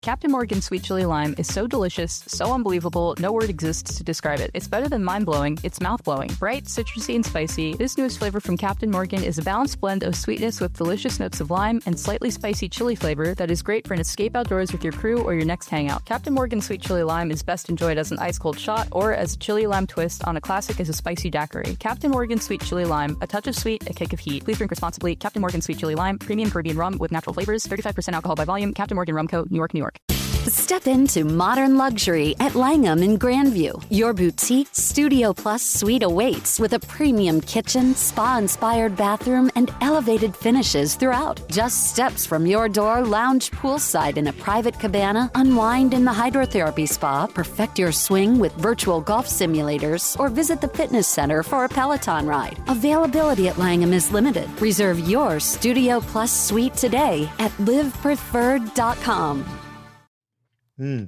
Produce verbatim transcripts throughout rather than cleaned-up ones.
Captain Morgan Sweet Chili Lime is so delicious, so unbelievable, no word exists to describe it. It's better than mind-blowing, it's mouth-blowing. Bright, citrusy, and spicy, this newest flavor from Captain Morgan is a balanced blend of sweetness with delicious notes of lime and slightly spicy chili flavor that is great for an escape outdoors with your crew or your next hangout. Captain Morgan Sweet Chili Lime is best enjoyed as an ice-cold shot or as a chili lime twist on a classic as a spicy daiquiri. Captain Morgan Sweet Chili Lime, a touch of sweet, a kick of heat. Please drink responsibly. Captain Morgan Sweet Chili Lime, premium Caribbean rum with natural flavors, thirty-five percent alcohol by volume. Captain Morgan Rum Co., New York, New York. Step into modern luxury at Langham in Grandview. Your boutique Studio Plus suite awaits with a premium kitchen, spa-inspired bathroom, and elevated finishes throughout. Just steps from your door, lounge poolside in a private cabana, unwind in the hydrotherapy spa, perfect your swing with virtual golf simulators, or visit the fitness center for a Peloton ride. Availability at Langham is limited. Reserve your Studio Plus suite today at live preferred dot com. Mm.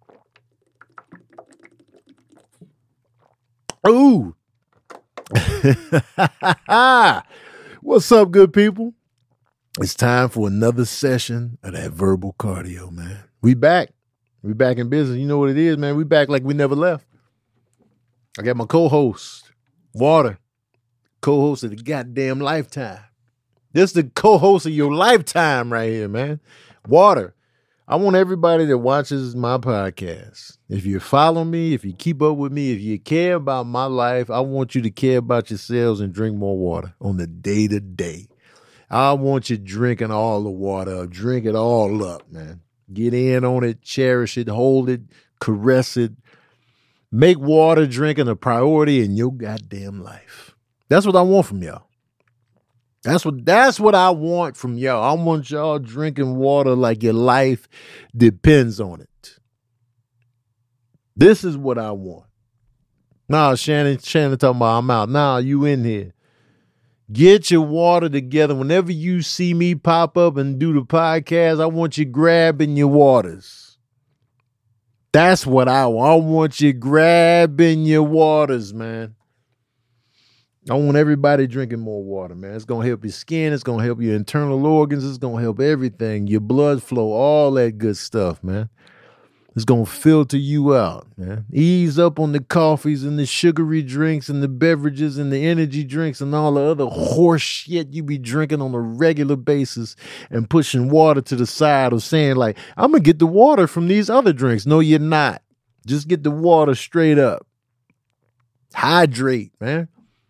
Ooh. What's up, good people? It's time for another session of that verbal cardio, man. We back. We back in business. You know what it is, man. We back like we never left. I got my co-host, Water, co-host of the goddamn lifetime. This is the co-host of your lifetime right here, man. Water. I want everybody that watches my podcast, if you follow me, if you keep up with me, if you care about my life, I want you to care about yourselves and drink more water on the day-to-day. I want you drinking all the water. Drink it all up, man. Get in on it, cherish it, hold it, caress it. Make water drinking a priority in your goddamn life. That's what I want from y'all. That's what that's what I want from y'all. I want y'all drinking water like your life depends on it. This is what I want. Nah, Shannon, Shannon talking about I'm out. Nah, you in here. Get your water together. Whenever you see me pop up and do the podcast, I want you grabbing your waters. That's what I want. I want you grabbing your waters, man. I want everybody drinking more water, man. It's going to help your skin. It's going to help your internal organs. It's going to help everything, your blood flow, all that good stuff, man. It's going to filter you out, man. Ease up on the coffees and the sugary drinks and the beverages and the energy drinks and all the other horse shit you be drinking on a regular basis and pushing water to the side or saying like, I'm going to get the water from these other drinks. No, you're not. Just get the water straight up. Hydrate, man.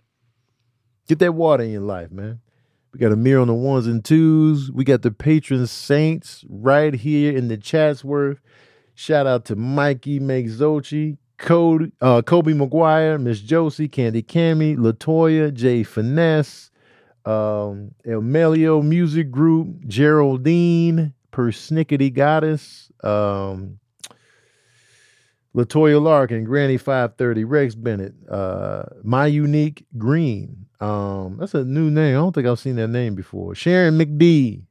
Get that water in your life, man. We got Amir on the ones and twos. We got the patron saints right here in the Chatsworth. Shout out to Mikey Megzochi, Cody, uh, Kobe McGuire, Miss Josie, Candy Cammy, Latoya, Jay Finesse, um, Elmelio Music Group, Geraldine, Persnickety Goddess, um, Latoya Larkin, Granny five thirty, Rex Bennett, uh, My Unique Green. Um, that's a new name. I don't think I've seen that name before. Sharon McD,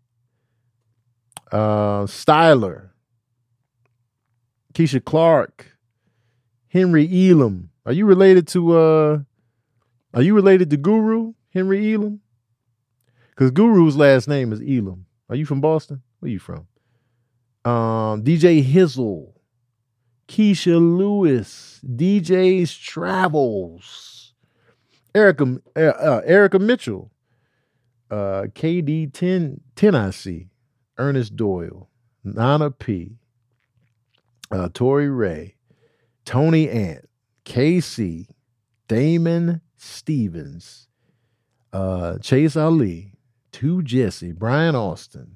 uh, Styler, Keisha Clark, Henry Elam. Are you related to, uh, are you related to Guru, Henry Elam? Because Guru's last name is Elam. Are you from Boston? Where you from? Um, D J Hizzle, Keisha Lewis, D J's Travels, Erica, uh, uh, Erica Mitchell, uh, K D ten, ten I C, Ernest Doyle, Nana P, uh, Tori Ray, Tony Ant, K C, Damon Stevens, uh, Chase Ali, To Jesse, Brian Austin.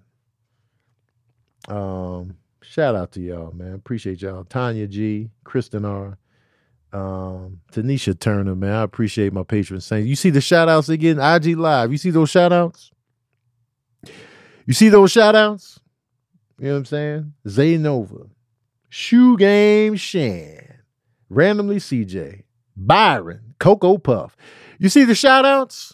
Um, shout out to y'all, man. Appreciate y'all. Tanya G, Kristen R. Um, Tanisha Turner, man. I appreciate my patron saints. You see the shout outs again? I G Live. You see those shout outs? You see those shout outs? You know what I'm saying? Zaynova, Shoe Game Shan, Randomly C J, Byron, Cocoa Puff. You see the shout outs?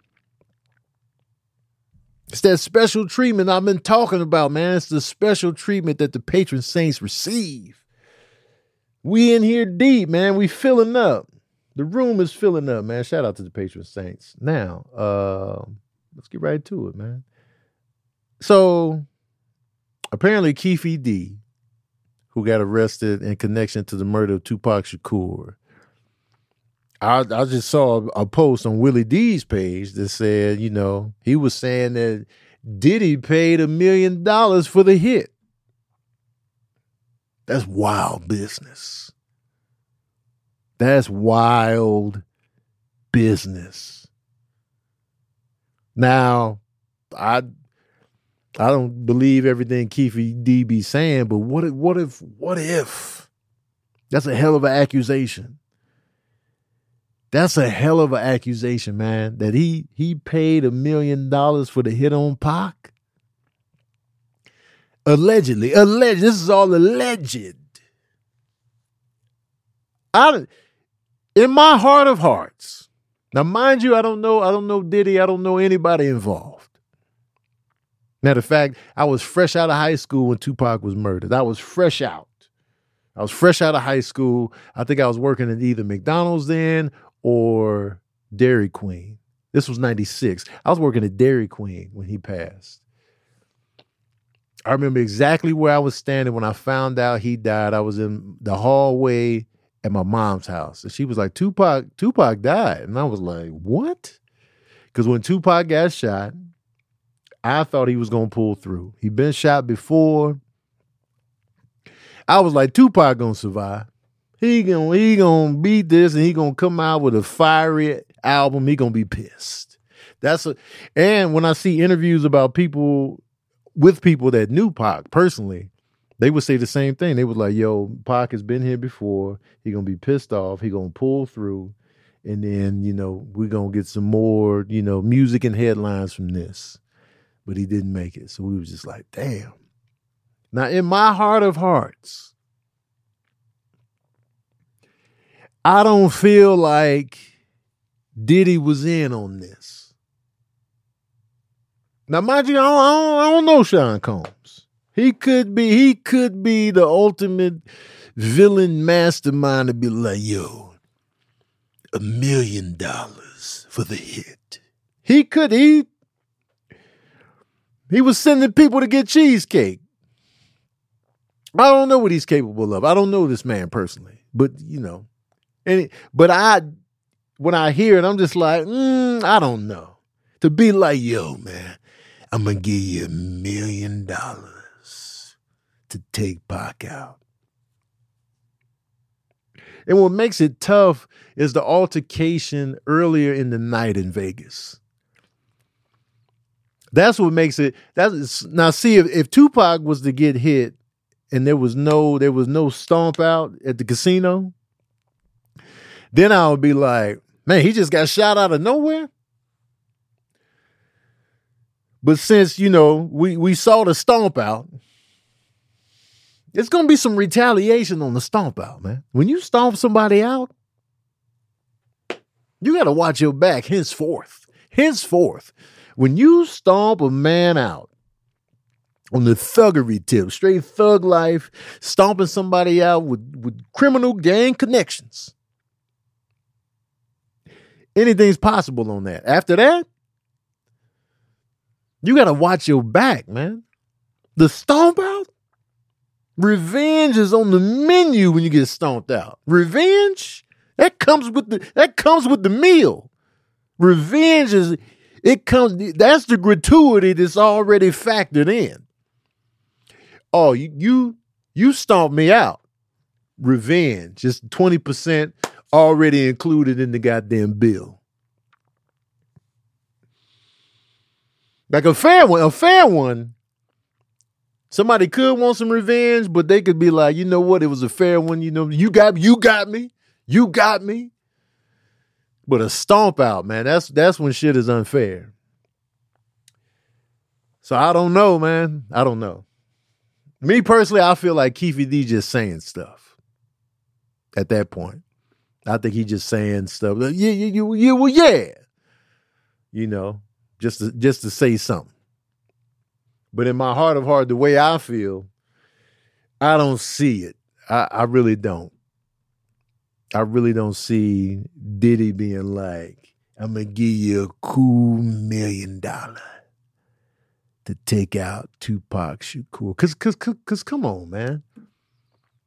It's that special treatment I've been talking about, man. It's the special treatment that the patron saints receive. We in here deep, man. We filling up. The room is filling up, man. Shout out to the patron saints. Now, uh, let's get right to it, man. So, apparently Keefe D who got arrested in connection to the murder of Tupac Shakur. I, I just saw a, a post on Willie D's page that said, you know, he was saying that Diddy paid a million dollars for the hit. That's wild business. That's wild business. Now, I I don't believe everything Keefe D be saying, but what if, what if, what if? That's a hell of an accusation. That's a hell of an accusation, man, that he he paid a million dollars for the hit on Pac. Allegedly, alleged. This is all alleged. I, in my heart of hearts, now mind you, I don't know, I don't know Diddy, I don't know anybody involved. Matter of fact, I was fresh out of high school when Tupac was murdered. I was fresh out. I was fresh out of high school. I think I was working at either McDonald's then or Dairy Queen. This was ninety-six. I was working at Dairy Queen when he passed. I remember exactly where I was standing when I found out he died. I was in the hallway at my mom's house. And she was like, Tupac, Tupac died. And I was like, what? Because when Tupac got shot, I thought he was going to pull through. He'd been shot before. I was like, Tupac going to survive. He going he gonna beat this and he going to come out with a fiery album. He going to be pissed. That's a, and when I see interviews about people, with people that knew Pac personally, they would say the same thing. They was like, yo, Pac has been here before. He going to be pissed off. He going to pull through. And then, you know, we're going to get some more, you know, music and headlines from this. But he didn't make it. So we was just like, damn. Now, in my heart of hearts, I don't feel like Diddy was in on this. Now, mind you, I don't, I don't, I don't know Sean Combs. He could be, he could be the ultimate villain mastermind to be like, yo, a million dollars for the hit. He could, he, he was sending people to get cheesecake. I don't know what he's capable of. I don't know this man personally, but you know, and it, but I, when I hear it, I'm just like, mm, I don't know. To be like, yo, man, I'm gonna give you a million dollars to take Pac out. And what makes it tough is the altercation earlier in the night in Vegas. That's what makes it. That's now. See, if, if Tupac was to get hit, and there was no there was no stomp out at the casino, then I would be like, man, he just got shot out of nowhere. But since, you know, we we saw the stomp out, it's gonna be some retaliation on the stomp out, man. When you stomp somebody out, you got to watch your back henceforth. Henceforth. When you stomp a man out on the thuggery tip, straight thug life, stomping somebody out with, with criminal gang connections, anything's possible on that. After that, you got to watch your back, man. The stomp out, revenge is on the menu when you get stomped out. Revenge, that comes with the that comes with the meal. Revenge is it comes. That's the gratuity that's already factored in. Oh, you you you stomped me out. Revenge, just twenty percent already included in the goddamn bill. Like a fair one, a fair one. Somebody could want some revenge, but they could be like, you know what? It was a fair one. You know, you got you got me, you got me. But a stomp out, man, that's that's when shit is unfair. So I don't know, man. I don't know. Me personally, I feel like Keefe D just saying stuff at that point. I think he just saying stuff. Yeah, yeah, yeah, yeah, well, yeah. You know, just to, just to say something. But in my heart of heart, the way I feel, I don't see it. I, I really don't. I really don't see Diddy being like, I'm going to give you a cool million dollar to take out Tupac Shakur. Because, cause, cause, cause, come on, man.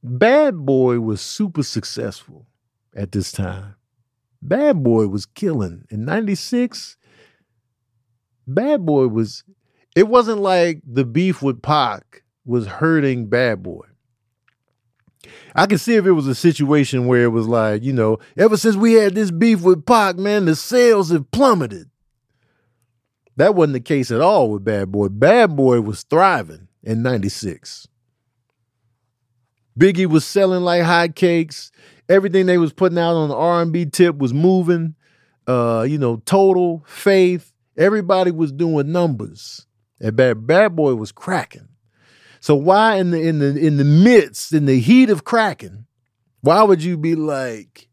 Bad Boy was super successful at this time. Bad Boy was killing. In ninety-six, Bad Boy was, it wasn't like the beef with Pac was hurting Bad Boy. I could see if it was a situation where it was like, you know, ever since we had this beef with Pac, man, the sales have plummeted. That wasn't the case at all with Bad Boy. Bad Boy was thriving in ninety-six. Biggie was selling like hotcakes. Everything they was putting out on the R and B tip was moving. Uh, you know, Total, Faith, everybody was doing numbers. And Bad, Bad Boy was cracking. So why in the in the in the midst, in the heat of cracking, why would you be like,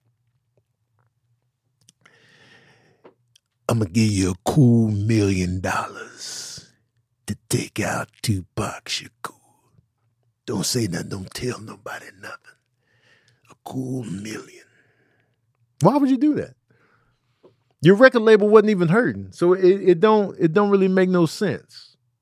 I'm gonna give you a cool million dollars to take out Tupac Shakur. Don't say nothing, don't tell nobody nothing. A cool million. Why would you do that? Your record label wasn't even hurting. So it, it don't it don't really make no sense.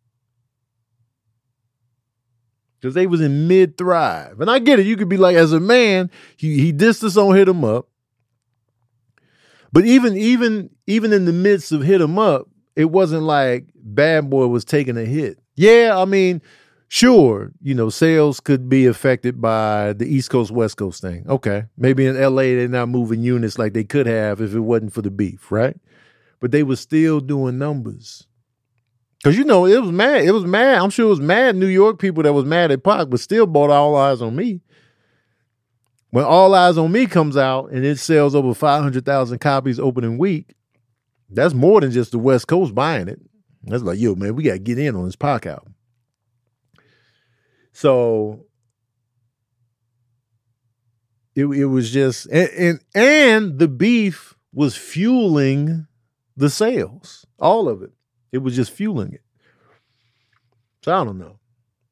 Because they was in mid-thrive. And I get it. You could be like, as a man, he, he dissed us on Hit 'Em Up. But even, even, even in the midst of Hit 'Em Up, it wasn't like Bad Boy was taking a hit. Yeah, I mean, sure, you know, sales could be affected by the East Coast, West Coast thing. Okay. Maybe in L A, they're not moving units like they could have if it wasn't for the beef, right? But they were still doing numbers. Because, you know, it was mad. It was mad. I'm sure it was mad New York people that was mad at Pac, but still bought All Eyes on Me. When All Eyes on Me comes out and it sells over five hundred thousand copies opening week, that's more than just the West Coast buying it. That's like, yo, man, we got to get in on this Pac album. So it, it was just, and, and, and the beef was fueling the sales, all of it. It was just fueling it. So I don't know.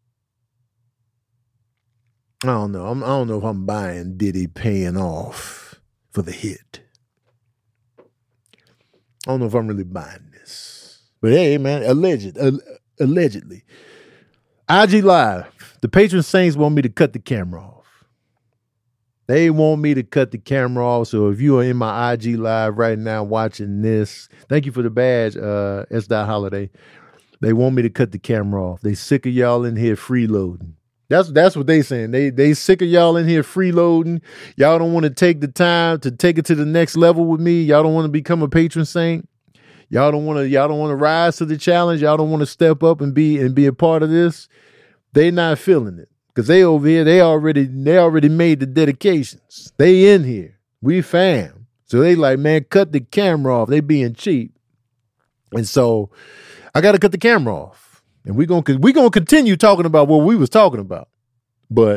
I don't know. I'm, I don't know if I'm buying Diddy paying off for the hit. I don't know if I'm really buying this. But hey, man, alleged, uh, allegedly. I G Live. The patron saints want me to cut the camera off. They want me to cut the camera off. So if you are in my I G Live right now watching this, thank you for the badge, uh, S. Holiday. They want me to cut the camera off. They sick of y'all in here freeloading. That's that's what they saying. They they sick of y'all in here freeloading. Y'all don't want to take the time to take it to the next level with me. Y'all don't want to become a patron saint. Y'all don't want to y'all don't want to rise to the challenge. Y'all don't want to step up and be and be a part of this. They not feeling it. Because they over here, they already they already made the dedications. They in here. We fam. So they like, man, cut the camera off. They being cheap. And so I got to cut the camera off. And we're going we gonna continue talking about what we was talking about. But,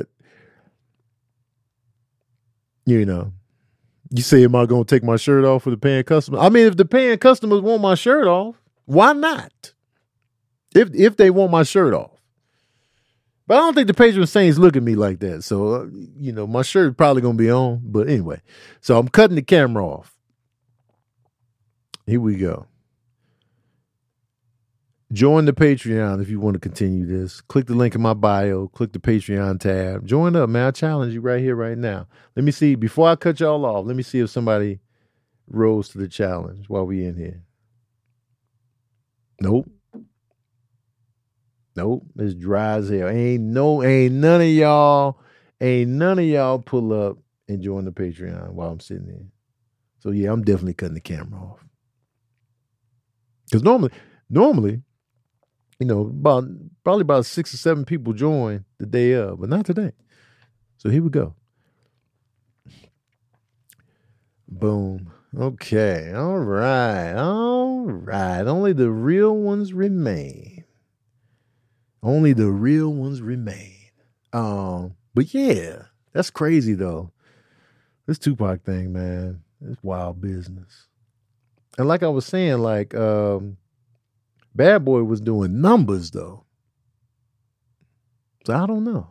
you know, you say, am I going to take my shirt off for the paying customers? I mean, if the paying customers want my shirt off, why not? If If they want my shirt off. But I don't think the patron saints look at me like that. So, uh, you know, my shirt is probably going to be on. But anyway, so I'm cutting the camera off. Here we go. Join the Patreon if you want to continue this. Click the link in my bio. Click the Patreon tab. Join up, man. I challenge you right here, right now. Let me see. Before I cut y'all off, let me see if somebody rose to the challenge while we in here. Nope. Nope, it's dry as hell. Ain't no, ain't none of y'all, ain't none of y'all pull up and join the Patreon while I'm sitting there. So yeah, I'm definitely cutting the camera off. Because normally, normally, you know, about probably about six or seven people join the day of, but not today. So here we go. Boom. Okay. All right. All right. Only the real ones remain. Only the real ones remain. Um, but yeah, that's crazy though. This Tupac thing, man, it's wild business. And like I was saying, like um, Bad Boy was doing numbers though. So I don't know.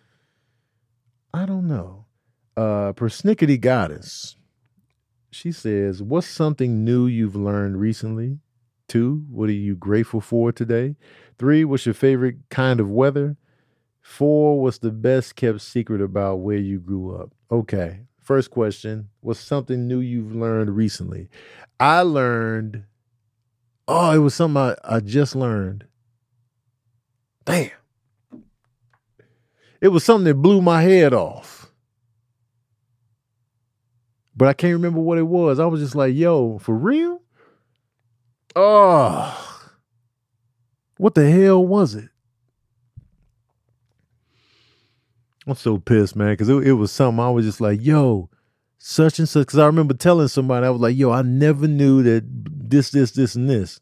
I don't know. Uh, Persnickety Goddess. She says, what's something new you've learned recently? Two, what are you grateful for today? Three, what's your favorite kind of weather? Four, what's the best kept secret about where you grew up? Okay. First question, what's something new you've learned recently? I learned, oh, it was something I, I just learned. Damn. It was something that blew my head off. But I can't remember what it was. I was just like, yo, for real? Oh, what the hell was it? I'm so pissed, man, because it, it was something I was just like, yo, such and such. Because I remember telling somebody, I was like, yo, I never knew that this, this, this, and this.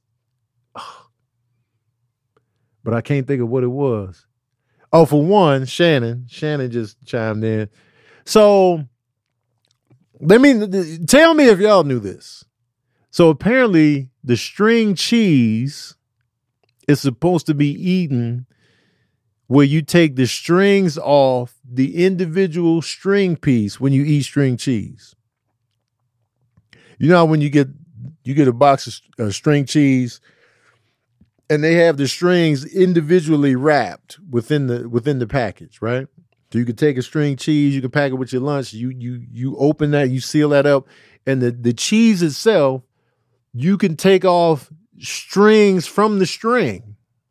But I can't think of what it was. Oh, for one, Shannon. Shannon just chimed in. So, let me, tell me if y'all knew this. So apparently, the string cheese is supposed to be eaten where you take the strings off the individual string piece when you eat string cheese. You know how when you get you get a box of uh, string cheese and they have the strings individually wrapped within the within the package, right? So you can take a string cheese, you can pack it with your lunch, you you you open that, you seal that up, and the, the cheese itself, you can take off strings from the string.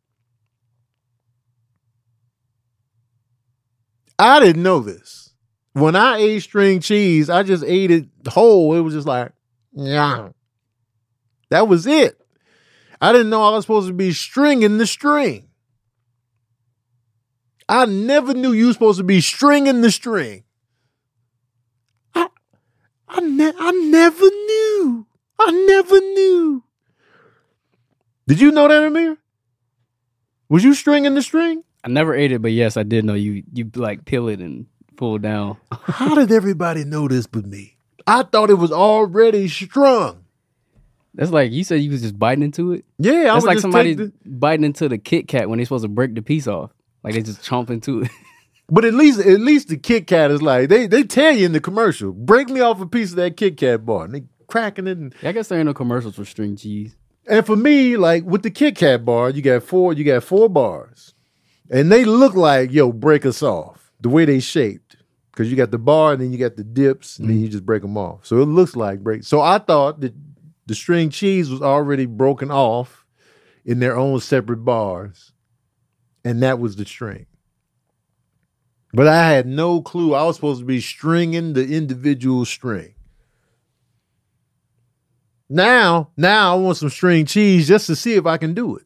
I didn't know this. When I ate string cheese, I just ate it whole. It was just like, yeah. That was it. I didn't know I was supposed to be stringing the string. I never knew you were supposed to be stringing the string. I, I, ne- I never knew. I never knew. Did you know that, Amir? Was you stringing the string? I never ate it, but yes, I did know you. You like peel it and pull it down. How did everybody know this but me? I thought it was already strung. That's like you said you was just biting into it. Yeah, I That's was like just somebody the... biting into the Kit Kat when they're supposed to break the piece off. Like they just chomp into it. But at least, at least the Kit Kat is like they they tell you in the commercial, break me off a piece of that Kit Kat bar, and they cracking it. And... Yeah, I guess there ain't no commercials for string cheese. And for me, like with the Kit Kat bar, you got four, you got four bars. And they look like, yo, break us off. The way they shaped. Because you got the bar and then you got the dips and mm. then you just break them off. So it looks like break. So I thought that the string cheese was already broken off in their own separate bars. And that was the string. But I had no clue. I was supposed to be stringing the individual string. Now, now I want some string cheese just to see if I can do it.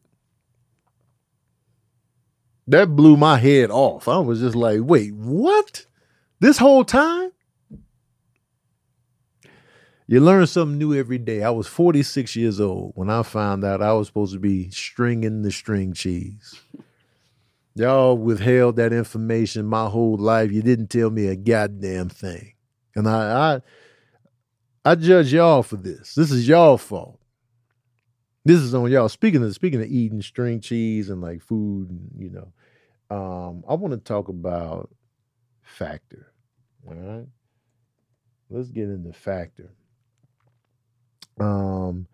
That blew my head off. I was just like, wait, what? This whole time? You learn something new every day. I was forty-six years old when I found out I was supposed to be stringing the string cheese. Y'all withheld that information my whole life. You didn't tell me a goddamn thing. And I I, I judge y'all for this. This is y'all fault. This is on y'all. Speaking of speaking of eating string cheese and like food, and, you know, um, I want to talk about Factor. All right, let's get into Factor. Um,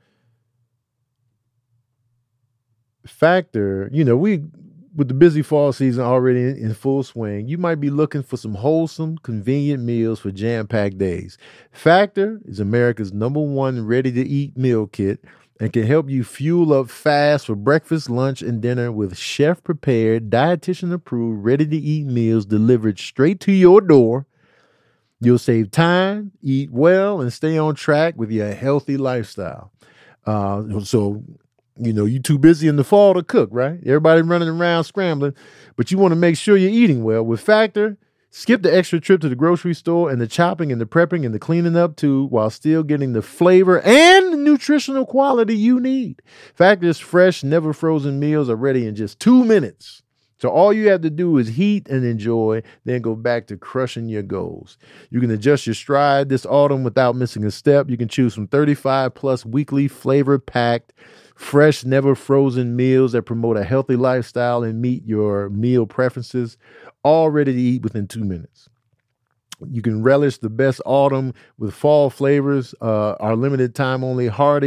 Factor, you know, we with the busy fall season already in, in full swing, you might be looking for some wholesome, convenient meals for jam-packed days. Factor is America's number one ready-to-eat meal kit and can help you fuel up fast for breakfast, lunch, and dinner with chef-prepared, dietitian-approved, ready-to-eat meals delivered straight to your door. You'll save time, eat well, and stay on track with your healthy lifestyle. Uh, so, you know, you too busy in the fall to cook, right? Everybody running around scrambling, but you want to make sure you're eating well. With Factor, skip the extra trip to the grocery store and the chopping and the prepping and the cleaning up too, while still getting the flavor and the nutritional quality you need. Factor's fresh, never frozen meals are ready in just two minutes. So all you have to do is heat and enjoy, then go back to crushing your goals. You can adjust your stride this autumn without missing a step. You can choose from thirty-five plus weekly flavor-packed, fresh, never frozen meals that promote a healthy lifestyle and meet your meal preferences, all ready to eat within two minutes. You can relish the best autumn with fall flavors. Uh, our limited time only hearty,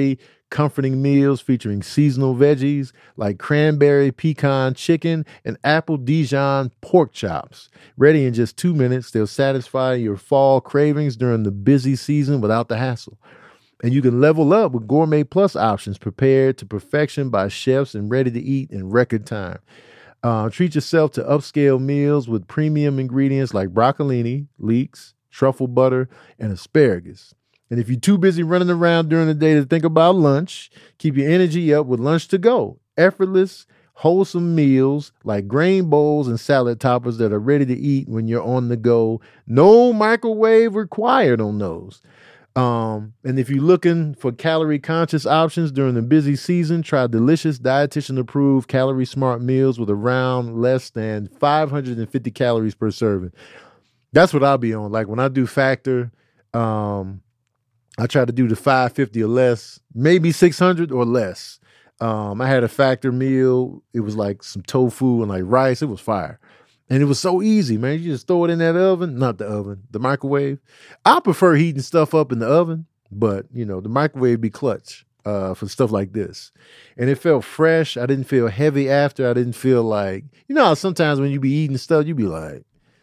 comforting meals featuring seasonal veggies like cranberry pecan chicken and apple Dijon pork chops. Ready in just two minutes, they'll satisfy your fall cravings during the busy season without the hassle. And you can level up with Gourmet Plus options prepared to perfection by chefs and ready to eat in record time. Uh, treat yourself to upscale meals with premium ingredients like broccolini, leeks, truffle butter, and asparagus. And if you're too busy running around during the day to think about lunch, keep your energy up with Lunch to Go. Effortless, wholesome meals like grain bowls and salad toppers that are ready to eat when you're on the go. No microwave required on those. Um, and if you're looking for calorie conscious options during the busy season, try delicious dietitian approved calorie smart meals with around less than five hundred fifty calories per serving. That's what I'll be on. Like when I do Factor, um, I try to do the five fifty or less, maybe six hundred or less. Um, I had a Factor meal. It was like some tofu and like rice. It was fire. And it was so easy, man. You just throw it in that oven, not the oven, the microwave. I prefer heating stuff up in the oven, but, you know, the microwave be clutch uh, for stuff like this. And it felt fresh. I didn't feel heavy after. I didn't feel like, you know, how sometimes when you be eating stuff, you be like,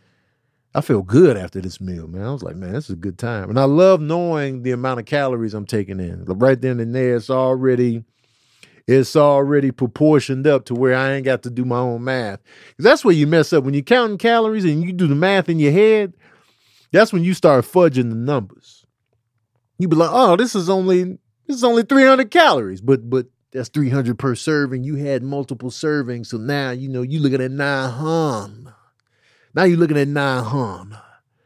I feel good after this meal, man. I was like, man, this is a good time. And I love knowing the amount of calories I'm taking in. Like right then and there, it's already... It's already proportioned up to where I ain't got to do my own math. Because that's where you mess up. When you're counting calories and you do the math in your head, that's when you start fudging the numbers. You be like, oh, this is only this is only three hundred calories. But but that's three hundred per serving. You had multiple servings. So now, you know, you looking at nine hundred. Now you're looking at nine hundred.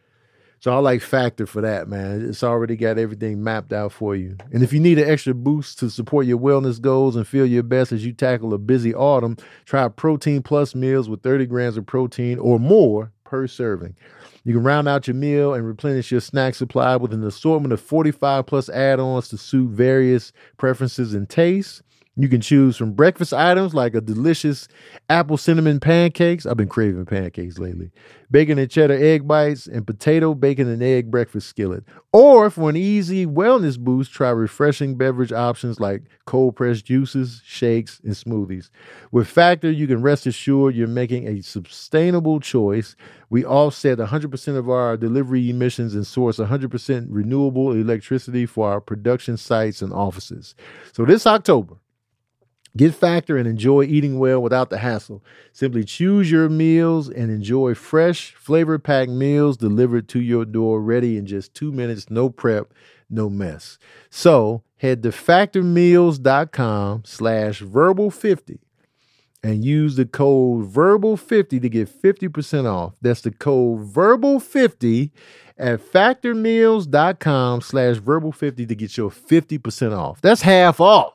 So I like Factor for that, man. It's already got everything mapped out for you. And if you need an extra boost to support your wellness goals and feel your best as you tackle a busy autumn, try Protein Plus meals with thirty grams of protein or more per serving. You can round out your meal and replenish your snack supply with an assortment of forty-five plus add-ons to suit various preferences and tastes. You can choose from breakfast items like a delicious apple cinnamon pancakes. I've been craving pancakes lately. Bacon and cheddar egg bites and potato, bacon, and egg breakfast skillet. Or for an easy wellness boost, try refreshing beverage options like cold pressed juices, shakes, and smoothies. With Factor, you can rest assured you're making a sustainable choice. We offset one hundred percent of our delivery emissions and source one hundred percent renewable electricity for our production sites and offices. So this October, get Factor and enjoy eating well without the hassle. Simply choose your meals and enjoy fresh, flavor-packed meals delivered to your door, ready in just two minutes, no prep, no mess. So head to factormeals.com slash verbal 50 and use the code verbal fifty to get fifty percent off. That's the code verbal fifty at factormeals.com slash verbal 50 to get your fifty percent off. That's half off.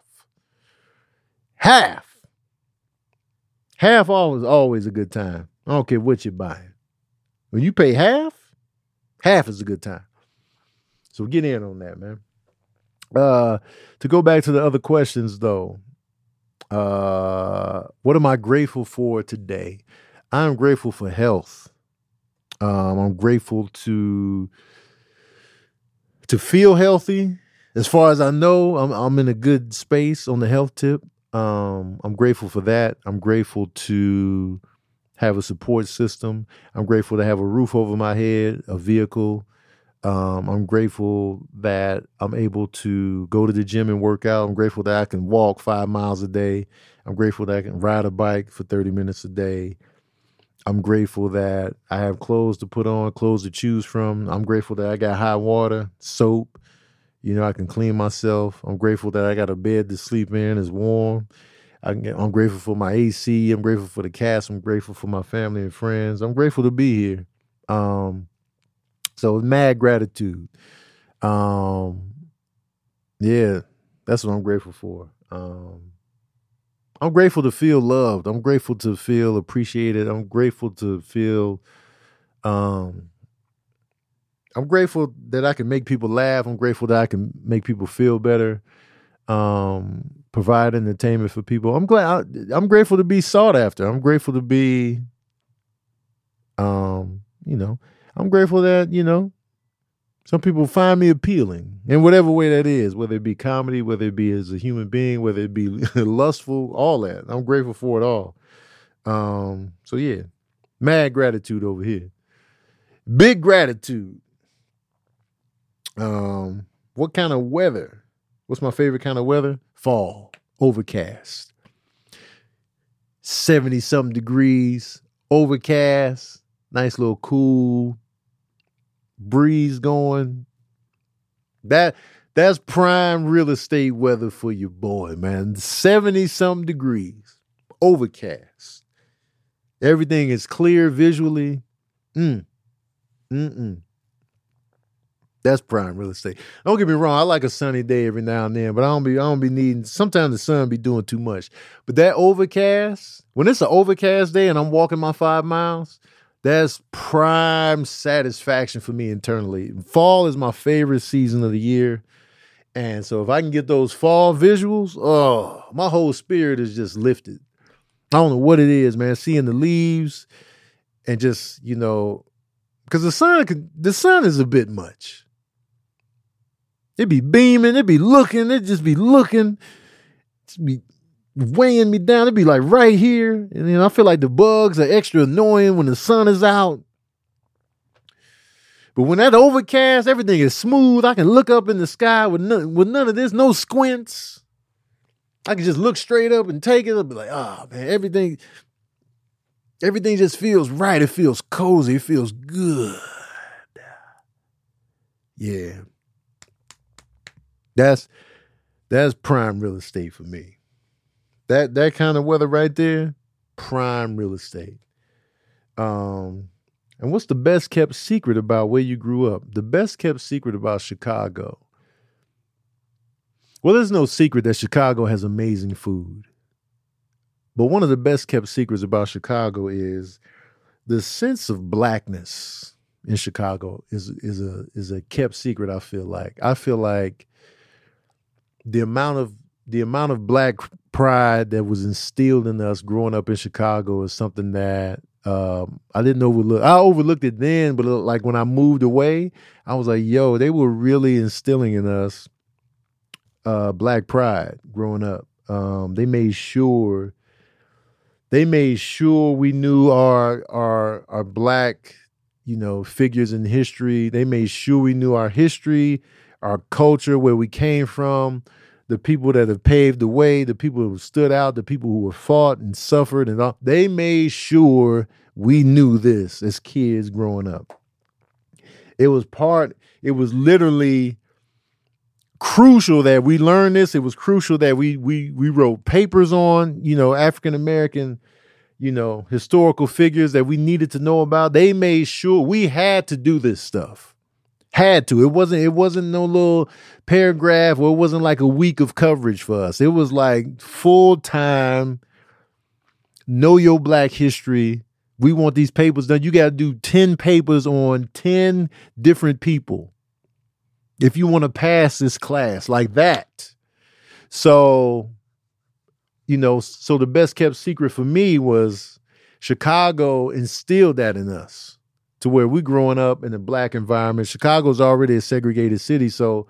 Half. Half off is always a good time. I don't care what you're buying. When you pay half, half is a good time. So get in on that, man. Uh, to go back to the other questions, though, uh, what am I grateful for today? I'm grateful for health. Um, I'm grateful to to feel healthy. As far as I know, I'm, I'm in a good space on the health tip. Um, I'm grateful for that. I'm grateful to have a support system. I'm grateful to have a roof over my head, a vehicle. Um, I'm grateful that I'm able to go to the gym and work out. I'm grateful that I can walk five miles a day. I'm grateful that I can ride a bike for thirty minutes a day. I'm grateful that I have clothes to put on, clothes to choose from. I'm grateful that I got hot water, soap. You know, I can clean myself. I'm grateful that I got a bed to sleep in. It's warm. I can get, I'm grateful for my A C. I'm grateful for the cast. I'm grateful for my family and friends. I'm grateful to be here. Um, so mad gratitude. Um, yeah, that's what I'm grateful for. Um, I'm grateful to feel loved. I'm grateful to feel appreciated. I'm grateful to feel... Um, I'm grateful that I can make people laugh. I'm grateful that I can make people feel better, um, provide entertainment for people. I'm glad. I, I'm grateful to be sought after. I'm grateful to be, um, you know, I'm grateful that, you know, Some people find me appealing in whatever way that is, whether it be comedy, whether it be as a human being, whether it be lustful, all that. I'm grateful for it all. Um, so yeah, mad gratitude over here. Big gratitude. Um, what kind of weather? What's my favorite kind of weather? Fall, overcast. seventy-something degrees, overcast, nice little cool breeze going. That that's prime real estate weather for your boy, man. seventy-something degrees, overcast. Everything is clear visually. Mm. Mm-mm. That's prime real estate. Don't get me wrong, I like a sunny day every now and then, but I don't be I don't be needing, sometimes the sun be doing too much. But that overcast, when it's an overcast day and I'm walking my five miles, that's prime satisfaction for me internally. Fall is my favorite season of the year. And so if I can get those fall visuals, oh, my whole spirit is just lifted. I don't know what it is, man. Seeing the leaves and just, you know, because the sun could, the sun is a bit much. It be beaming, it be looking, it just be looking, it be weighing me down. It be like right here. And then I feel like the bugs are extra annoying when the sun is out. But when that overcast, everything is smooth. I can look up in the sky with none, with none of this, no squints. I can just look straight up and take it. I'll be like, oh man, everything, everything just feels right. It feels cozy. It feels good. Yeah. That's that's prime real estate for me. That that kind of weather right there, prime real estate. Um, and what's the best kept secret about where you grew up? The best kept secret about Chicago. Well, there's no secret that Chicago has amazing food. But one of the best kept secrets about Chicago is the sense of blackness in Chicago is is a is a kept secret, I feel like. I feel like the amount of the amount of black pride that was instilled in us growing up in Chicago is something that um, I didn't overlook. I overlooked it then, but like when I moved away, I was like, yo, they were really instilling in us uh, black pride growing up. Um, they made sure they made sure we knew our our our black, you know, figures in history. They made sure we knew our history, our culture, where we came from, the people that have paved the way, the people who stood out, the people who were fought and suffered and all. They made sure we knew this as kids growing up. It was part, it was literally crucial that we learn this. It was crucial that we we we wrote papers on, you know, African American, you know, historical figures that we needed to know about. They made sure we had to do this stuff. Had to. It wasn't, it wasn't no little paragraph or it wasn't like a week of coverage for us. It was like full time, know your black history. We want these papers done. You got to do ten papers on ten different people if you want to pass this class like that. So, you know, so the best kept secret for me was Chicago instilled that in us. To where we growing up in a black environment. Chicago's already a segregated city, so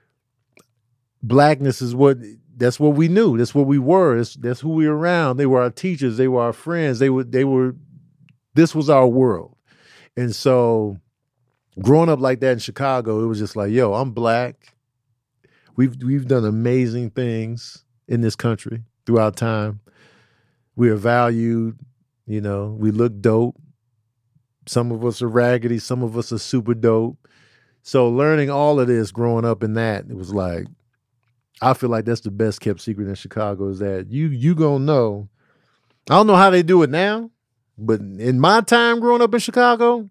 blackness is what, that's what we knew. That's what we were. That's, that's who we were around. They were our teachers. They were our friends. They were, they were, this was our world. And so growing up like that in Chicago, it was just like, yo, I'm black. We've, we've done amazing things in this country throughout time. We are valued, you know, we look dope. Some of us are raggedy. Some of us are super dope. So learning all of this growing up in that, it was like, I feel like that's the best kept secret in Chicago is that you, you gonna know. I don't know how they do it now, but in my time growing up in Chicago,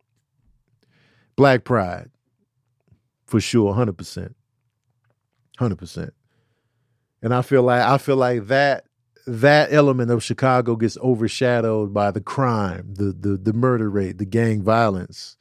black pride, for sure, one hundred percent. one hundred percent. And I feel like, I feel like that, that element of Chicago gets overshadowed by the crime, the, the the murder rate, the gang violence.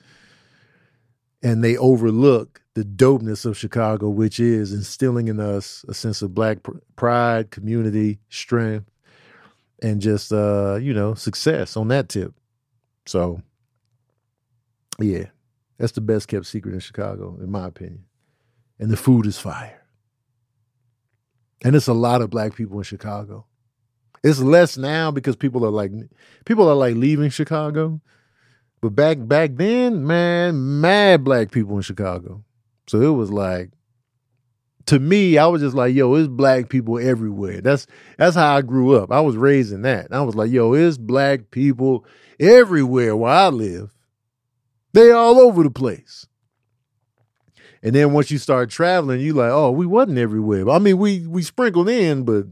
And they overlook the dopeness of Chicago, which is instilling in us a sense of black pr- pride, community, strength, and just, uh, you know, success on that tip. So, yeah, That's the best kept secret in Chicago, in my opinion. And the food is fire. And it's a lot of black people in Chicago. It's less now because people are like people are like leaving Chicago. But back back then, man, mad black people in Chicago. So it was like, to me, I was just like, yo, it's black people everywhere. That's that's how I grew up. I was raised in that. And I was like, yo, it's black people everywhere where I live. They all over the place. And then once you start traveling, you like, oh, we wasn't everywhere. I mean, we we sprinkled in, but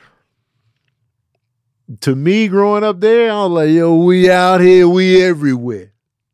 to me, growing up there, I was like, yo, we out here, we everywhere.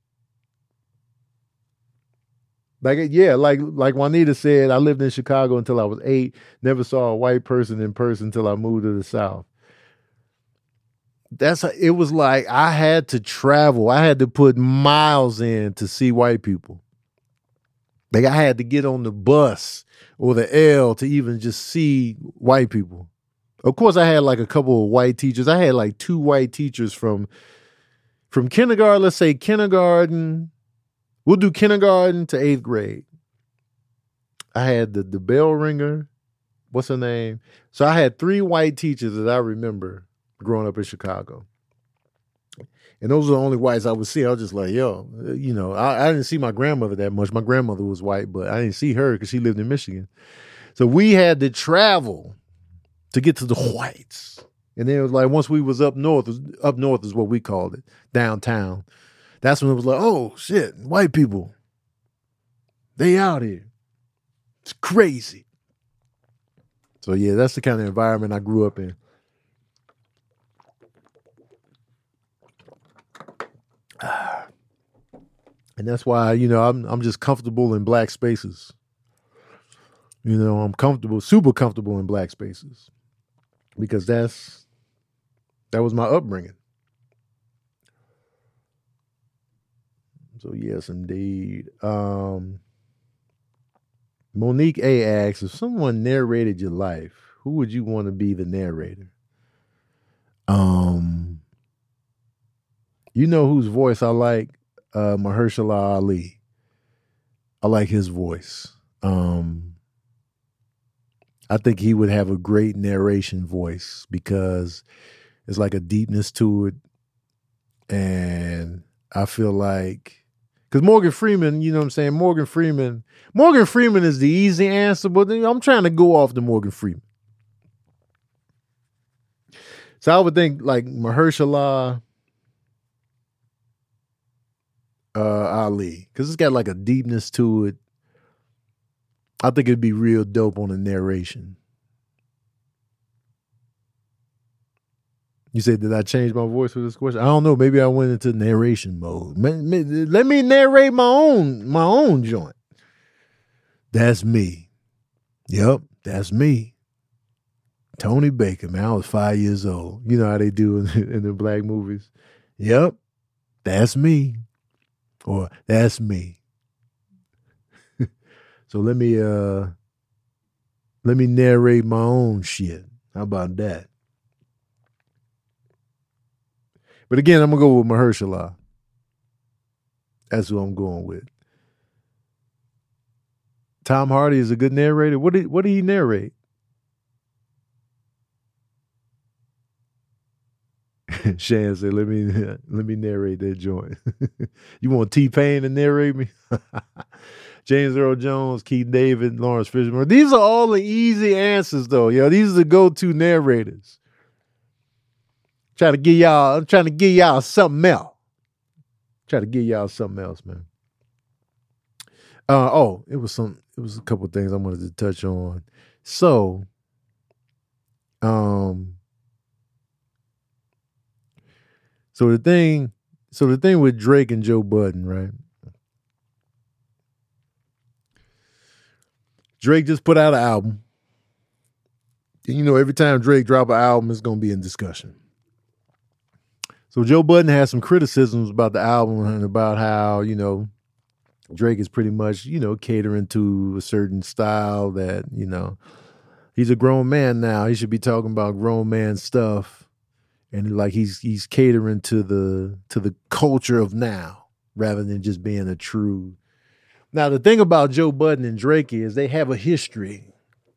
Like, yeah, like like Juanita said, I lived in Chicago until I was eight, never saw a white person in person until I moved to the South. That's it was like I had to travel. I had to put miles in to see white people. Like I had to get on the bus or the L to even just see white people. Of course, I had like a couple of white teachers. I had like two white teachers from from kindergarten, let's say kindergarten. We'll do kindergarten to eighth grade. I had the, the bell ringer. What's her name? So I had three white teachers that I remember growing up in Chicago. And those were the only whites I would see. I was just like, yo, you know, I, I didn't see my grandmother that much. My grandmother was white, but I didn't see her because she lived in Michigan. So we had to travel to get to the whites. And then it was like, once we was up north, up north is what we called it, downtown. That's when it was like, oh, shit, white people, they out here. It's crazy. So, yeah, that's the kind of environment I grew up in. And that's why, you know, I'm I'm just comfortable in black spaces. You know, I'm comfortable, super comfortable in black spaces because that's, that was my upbringing. So, yes, indeed. Um, Monique A. asks, if someone narrated your life, who would you want to be the narrator? Um, you know whose voice I like? Uh, Mahershala Ali. I like his voice. Um, I think he would have a great narration voice because it's like a deepness to it. And I feel like, because Morgan Freeman, you know what I'm saying? Morgan Freeman, Morgan Freeman is the easy answer, but I'm trying to go off the Morgan Freeman. So I would think like Mahershala uh, Ali, because it's got like a deepness to it. I think it'd be real dope on the narration. You said, did I change my voice for this question? I don't know. Maybe I went into narration mode. Let me narrate my own, my own joint. That's me. Yep, that's me. Tony Baker, man, I was five years old. You know how they do in, in the black movies. Yep, that's me. Or that's me. So let me uh let me narrate my own shit. How about that? But again, I'm gonna go with Mahershala. That's who I'm going with. Tom Hardy is a good narrator. What did what did he narrate? Shan said, "Let me let me narrate that joint." You want T-Pain to narrate me? James Earl Jones, Keith David, Lawrence Fishburne. These are all the easy answers, though. Yo, these are the go-to narrators. Trying to give y'all, I'm trying to give y'all something else. Try to give y'all something else, man. Uh, oh, it was some, it was a couple of things I wanted to touch on. So, um, so the thing, so the thing with Drake and Joe Budden, right? Drake just put out an album. And you know, every time Drake drop an album, it's going to be in discussion. So Joe Budden has some criticisms about the album and about how, you know, Drake is pretty much, you know, catering to a certain style that, you know, he's a grown man now. He should be talking about grown man stuff. And like he's he's catering to the to the culture of now rather than just being a true Now, the thing about Joe Budden and Drake is they have a history.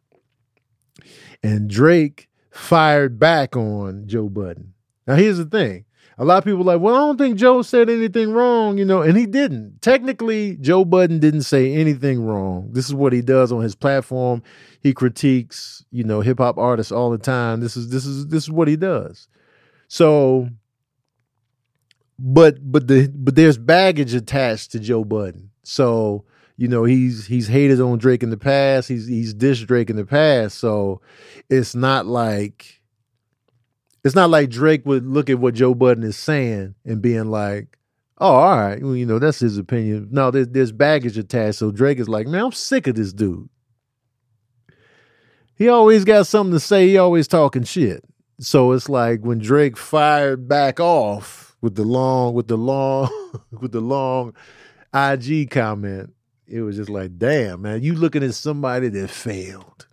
And Drake fired back on Joe Budden. Now, here's the thing. A lot of people are like, well, I don't think Joe said anything wrong, you know, and he didn't. Technically, Joe Budden didn't say anything wrong. This is what he does on his platform. He critiques, you know, hip hop artists all the time. This is this is this is what he does. So, but but the but there's baggage attached to Joe Budden. So, you know, he's he's hated on Drake in the past. He's he's dissed Drake in the past. So it's not like it's not like Drake would look at what Joe Budden is saying and being like, oh, all right, well, you know, that's his opinion. No, there's, there's baggage attached. So Drake is like, man, I'm sick of this dude. He always got something to say. He always talking shit. So it's like when Drake fired back off with the long, with the long, with the long I G comment, it was just like, damn, man, you looking at somebody that failed.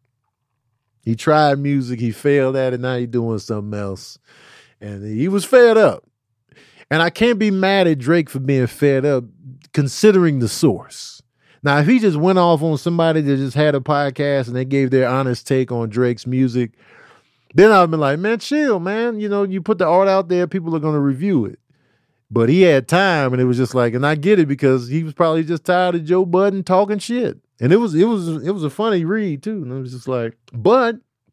He tried music, he failed at it, now he's doing something else. And he was fed up. And I can't be mad at Drake for being fed up, considering the source. Now, if he just went off on somebody that just had a podcast and they gave their honest take on Drake's music, then I'd been like, man, chill, man. You know, you put the art out there, people are going to review it. But he had time, and it was just like, and I get it because he was probably just tired of Joe Budden talking shit. And it was it was it was a funny read too. And it was just like, but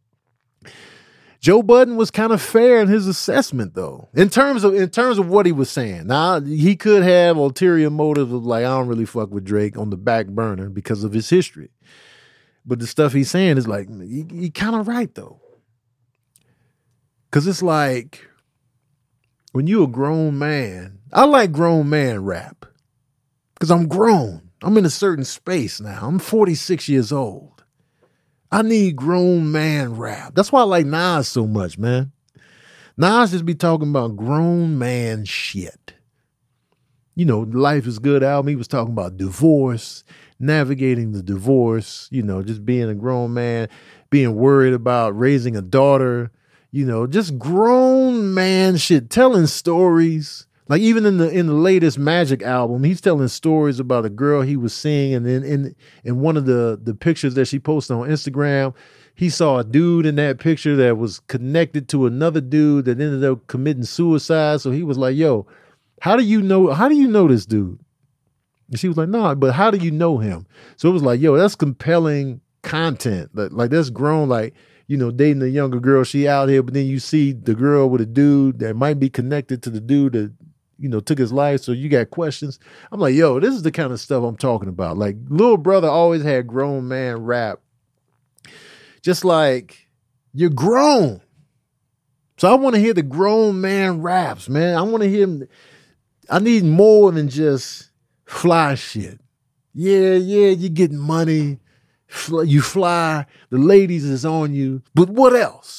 Joe Budden was kind of fair in his assessment though, in terms of in terms of what he was saying. Now he could have ulterior motives of like, I don't really fuck with Drake on the back burner because of his history. But the stuff he's saying is like, he, he kind of right though, because it's like when you a grown man, I like grown man rap because I'm grown. I'm in a certain space now. I'm forty-six years old. I need grown man rap. That's why I like Nas so much, man. Nas just be talking about grown man shit. You know, Life is Good album, he was talking about divorce, navigating the divorce, you know, just being a grown man, being worried about raising a daughter, you know, just grown man shit, telling stories. Like even in the in the latest Magic album, he's telling stories about a girl he was seeing, and then in in one of the the pictures that she posted on Instagram, he saw a dude in that picture that was connected to another dude that ended up committing suicide. So he was like, "Yo, how do you know? How do you know this dude?" And she was like, "No, nah, but how do you know him?" So it was like, "Yo, that's compelling content. Like, like that's grown. Like, you know, dating a younger girl, she out here, but then you see the girl with a dude that might be connected to the dude that, you know, took his life. So you got questions." I'm like, yo, this is the kind of stuff I'm talking about. Like, Lil Brother always had grown man rap. Just like, you're grown. So I want to hear the grown man raps, man. I want to hear, I need more than just fly shit. Yeah, yeah, you're getting money. You fly, the ladies is on you. But what else?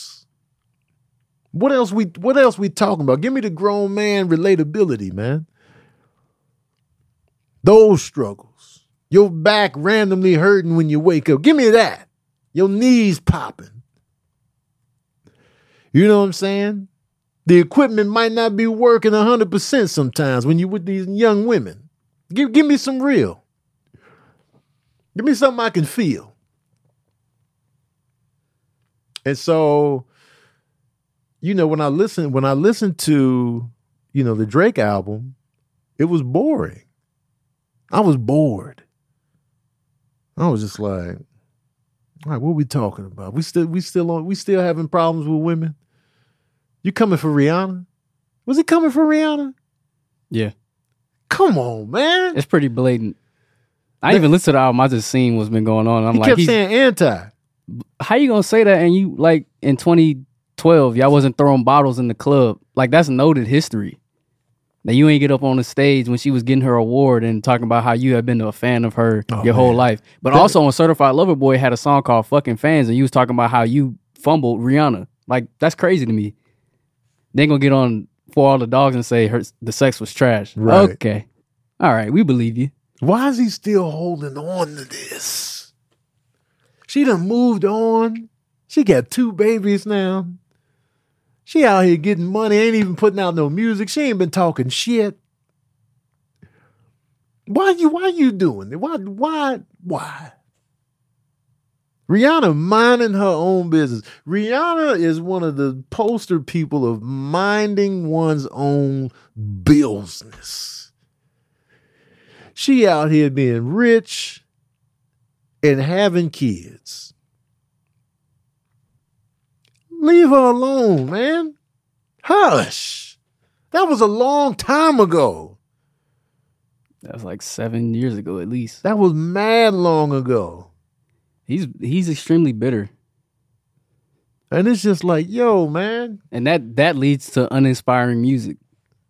What else we what else we talking about? Give me the grown man relatability, man. Those struggles. Your back randomly hurting when you wake up. Give me that. Your knees popping. You know what I'm saying? The equipment might not be working one hundred percent sometimes when you're with these young women. Give, give me some real. Give me something I can feel. And so, you know, when I listen, when I listened to, you know, the Drake album, it was boring. I was bored. I was just like, all right, what are we talking about? We still, we still on, we still having problems with women. You coming for Rihanna? Was he coming for Rihanna? Yeah. Come on, man. It's pretty blatant. I didn't even listen to the album. I just seen what's been going on. I'm he like, kept saying anti. How you gonna say that? And you like in twenty twelve, y'all wasn't throwing bottles in the club. Like that's noted history. That you ain't get up on the stage when she was getting her award and talking about how you have been a fan of her oh, your man. whole life. But that, also on Certified Lover Boy had a song called Fucking Fans, and you was talking about how you fumbled Rihanna. Like that's crazy to me. They ain't gonna get on For All the Dogs and say her the sex was trash. Right. Okay. All right, we believe you. Why is he still holding on to this? She done moved on. She got two babies now. She out here getting money, ain't even putting out no music. She ain't been talking shit. Why you why you doing it? Why why why? Rihanna minding her own business. Rihanna is one of the poster people of minding one's own business. She out here being rich and having kids. Leave her alone, man. Hush. That was a long time ago. That was like seven years ago at least. That was mad long ago. He's he's extremely bitter. And it's just like, yo, man. And that that leads to uninspiring music.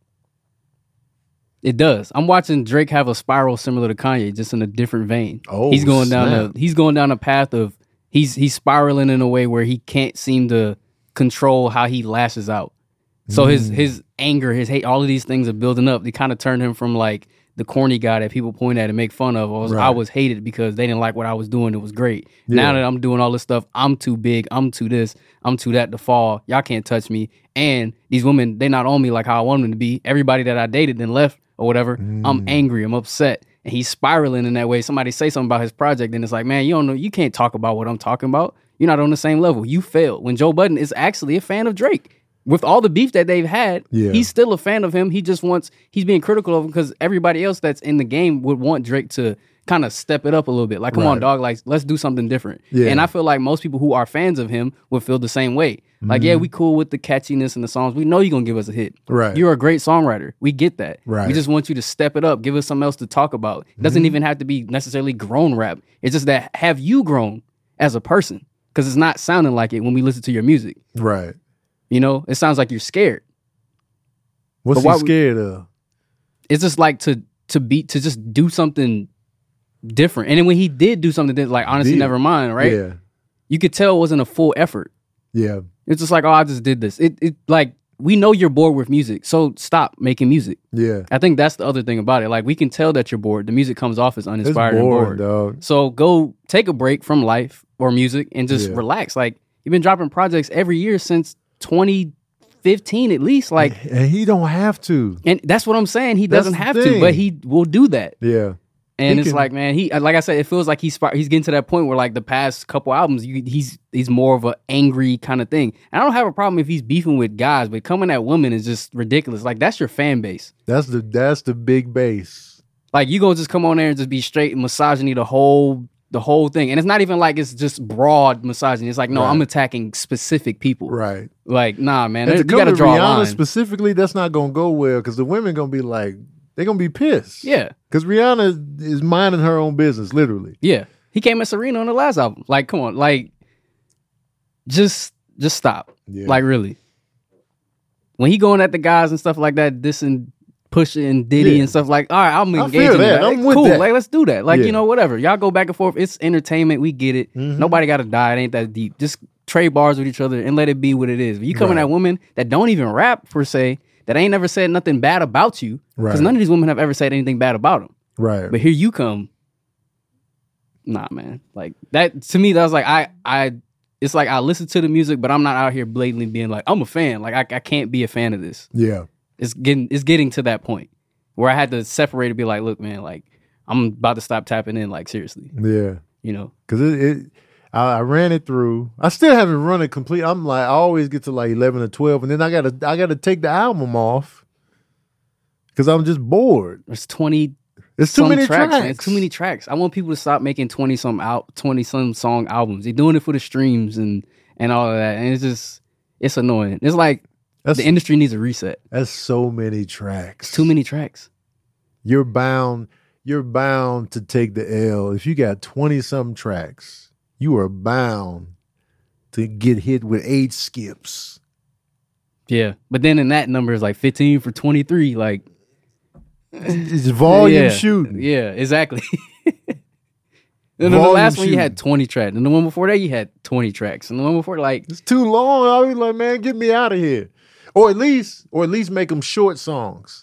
It does. I'm watching Drake have a spiral similar to Kanye, just in a different vein. Oh, he's going down snap. a he's going down a path of he's he's spiraling in a way where he can't seem to control how he lashes out. So Mm. his his anger, his hate, all of these things are building up. They kind of turned him from like the corny guy that people point at and make fun of. I was, Right. I was hated because they didn't like what I was doing. It was great. Yeah. Now that I'm doing all this stuff, I'm too big. I'm too this. I'm too that to fall. Y'all can't touch me. And these women, they not on me like how I want them to be. Everybody that I dated then left or whatever. Mm. I'm angry. I'm upset. And he's spiraling in that way. Somebody say something about his project, and it's like, man, you don't know. You can't talk about what I'm talking about. You're not on the same level. You failed. When Joe Budden is actually a fan of Drake. With all the beef that they've had, Yeah. he's still a fan of him. He just wants, he's being critical of him because everybody else that's in the game would want Drake to kind of step it up a little bit. Like, come on, Right. dog, like, let's do something different. Yeah. And I feel like most people who are fans of him would feel the same way. Like, yeah, we cool with the catchiness and the songs. We know you're going to give us a hit. Right. You're a great songwriter. We get that. Right. We just want you to step it up. Give us something else to talk about. It doesn't even have to be necessarily grown rap. It's just that have you grown as a person? Because it's not sounding like it when we listen to your music. Right. You know, it sounds like you're scared. What's But why he would- scared of? It's just like to to be to just do something different. And then when he did do something that, like, honestly, Did. never mind, right? Yeah. You could tell it wasn't a full effort. Yeah. It's just like, oh, I just did this. It it like we know you're bored with music, so stop making music. Yeah. I think that's the other thing about it. Like, we can tell that you're bored. The music comes off as It's uninspired and boring, bored. dog. So go take a break from life or music and just Yeah. relax. Like, you've been dropping projects every year since twenty fifteen at least. Like, And he don't have to. and that's what I'm saying. He That's doesn't the have thing. to, but he will do that. Yeah. And He it's can- like, man, he like I said, it feels like he's he's getting to that point where, like, the past couple albums, you, he's he's more of an angry kind of thing. And I don't have a problem if he's beefing with guys, but coming at women is just ridiculous. Like, that's your fan base. That's the that's the big base. Like, you gonna just come on there and just be straight and misogyny the whole the whole thing. And it's not even like it's just broad misogyny. It's like, no, Right. I'm attacking specific people. Right. Like, nah, man, And you to come gotta to draw a Rihanna line. specifically, that's not gonna go well because the women gonna be like, they're gonna be pissed. Yeah, Because Rihanna is minding her own business, literally. yeah. He came at Serena on the last album. Like, come on, like, just just stop. Yeah. Like, really. When he going at the guys and stuff like that, dissing Pusha and Diddy Yeah. and stuff like, all right, I'm I engaging feel in that. that. I'm with cool, that. like, let's do that. Like, Yeah. you know, whatever. Y'all go back and forth. It's entertainment. We get it. Mhm. Nobody got to die. It ain't that deep. Just trade bars with each other and let it be what it is. But you coming Right. at women that don't even rap, per se, that ain't never said nothing bad about you. Because Right. none of these women have ever said anything bad about them. Right. But here you come. Nah, man. Like, that, to me, that was like, I, I, it's like I listen to the music, but I'm not out here blatantly being like, I'm a fan. Like, I, I can't be a fan of this. yeah. It's getting, it's getting to that point where I had to separate and be like, look, man, like, I'm about to stop tapping in, like, seriously, Yeah. you know? Because it, it I, I ran it through. I still haven't run it complete. I'm like, I always get to like eleven or twelve, and then I gotta I gotta take the album off because I'm just bored. There's twenty It's too some many tracks. tracks. Man. It's too many tracks. I want people to stop making twenty some out twenty some song albums. They're doing it for the streams and and all of that, and it's just it's annoying. It's like That's the industry needs a reset. that's so many tracks. It's too many tracks. You're bound. You're bound to take the L if you got twenty some tracks. You are bound to get hit with eight skips. Yeah, but then in that number is like fifteen for twenty-three. Like, It's volume yeah, shooting. Yeah, exactly. And then the Volume last one you shooting. had twenty tracks, and the one before that you had twenty tracks, and the one before like It's too long. I'll be like, man, get me out of here. Or at least, or at least make them short songs.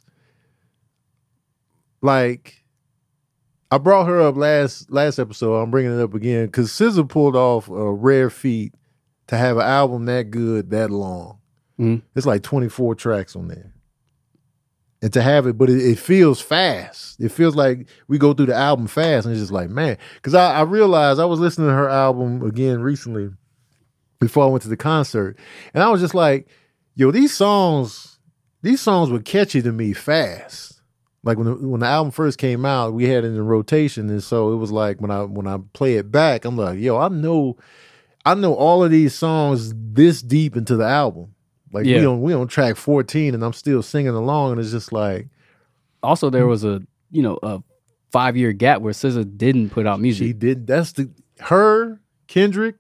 Like, I brought her up last last episode. I'm bringing it up again because S Z A pulled off a rare feat to have an album that good, that long. Mhm. It's like twenty-four tracks on there. And to have it, but it, it feels fast. It feels like we go through the album fast, and it's just like, man. Because I, I realized I was listening to her album again recently before I went to the concert, and I was just like, yo, these songs, these songs were catchy to me fast. Like when the, when the album first came out, we had it in rotation, and so it was like when I when I play it back, I'm like, yo, I know, I know all of these songs this deep into the album. Like Yeah. we on we on track fourteen, and I'm still singing along, and it's just like Also, there was a you know a five year gap where S Z A didn't put out music. she did. That's the her Kendrick.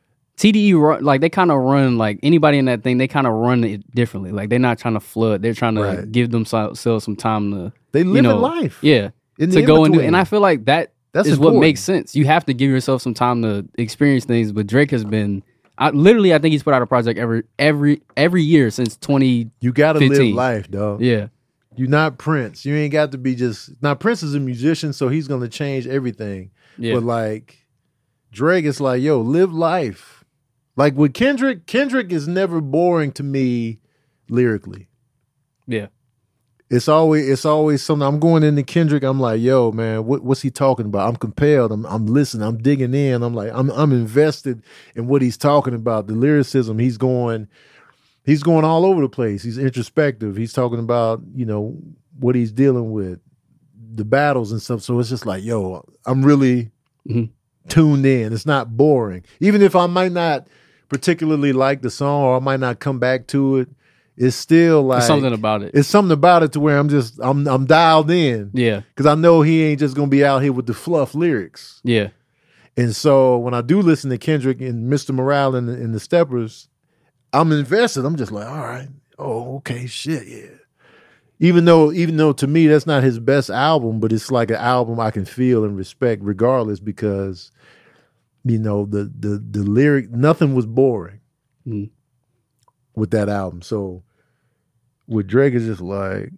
T D E run, like they kind of run like anybody in that thing. They kind of run it differently. Like they're not trying to flood. They're trying to Right. give themselves some time to They you live know, life. Yeah, In to the go and do. in-between. And I feel like that That's is what important. makes sense. You have to give yourself some time to experience things. But Drake has been, I, literally, I think he's put out a project every every every year since twenty. You gotta live fifteen. life, dog. Yeah, You're not Prince. You ain't got to be just now. Prince is a musician, so he's gonna change everything. yeah, But like Drake, it's like, yo, live life. Like with Kendrick, Kendrick is never boring to me lyrically. yeah. It's always it's always something. I'm going into Kendrick. I'm like, yo, man, what, what's he talking about? I'm compelled. I'm I'm listening. I'm digging in. I'm like, I'm I'm invested in what he's talking about. The lyricism. He's going, he's going all over the place. He's introspective. He's talking about, you know, what he's dealing with, the battles and stuff. So it's just like, yo, I'm really Mhm. tuned in. It's not boring, even if I might not particularly like the song or I might not come back to it. It's still like There's something about it. it's something about it to where I'm just I'm I'm dialed in. Yeah, Because I know he ain't just gonna be out here with the fluff lyrics. yeah, And so when I do listen to Kendrick and Mister Morale and the, and the Steppers, I'm invested. I'm just like, all right, oh, okay, shit, yeah. Even though even though to me that's not his best album, but it's like an album I can feel and respect regardless because, you know, the the the lyric, nothing was boring Mhm. with that album. So with Drake, it's just like,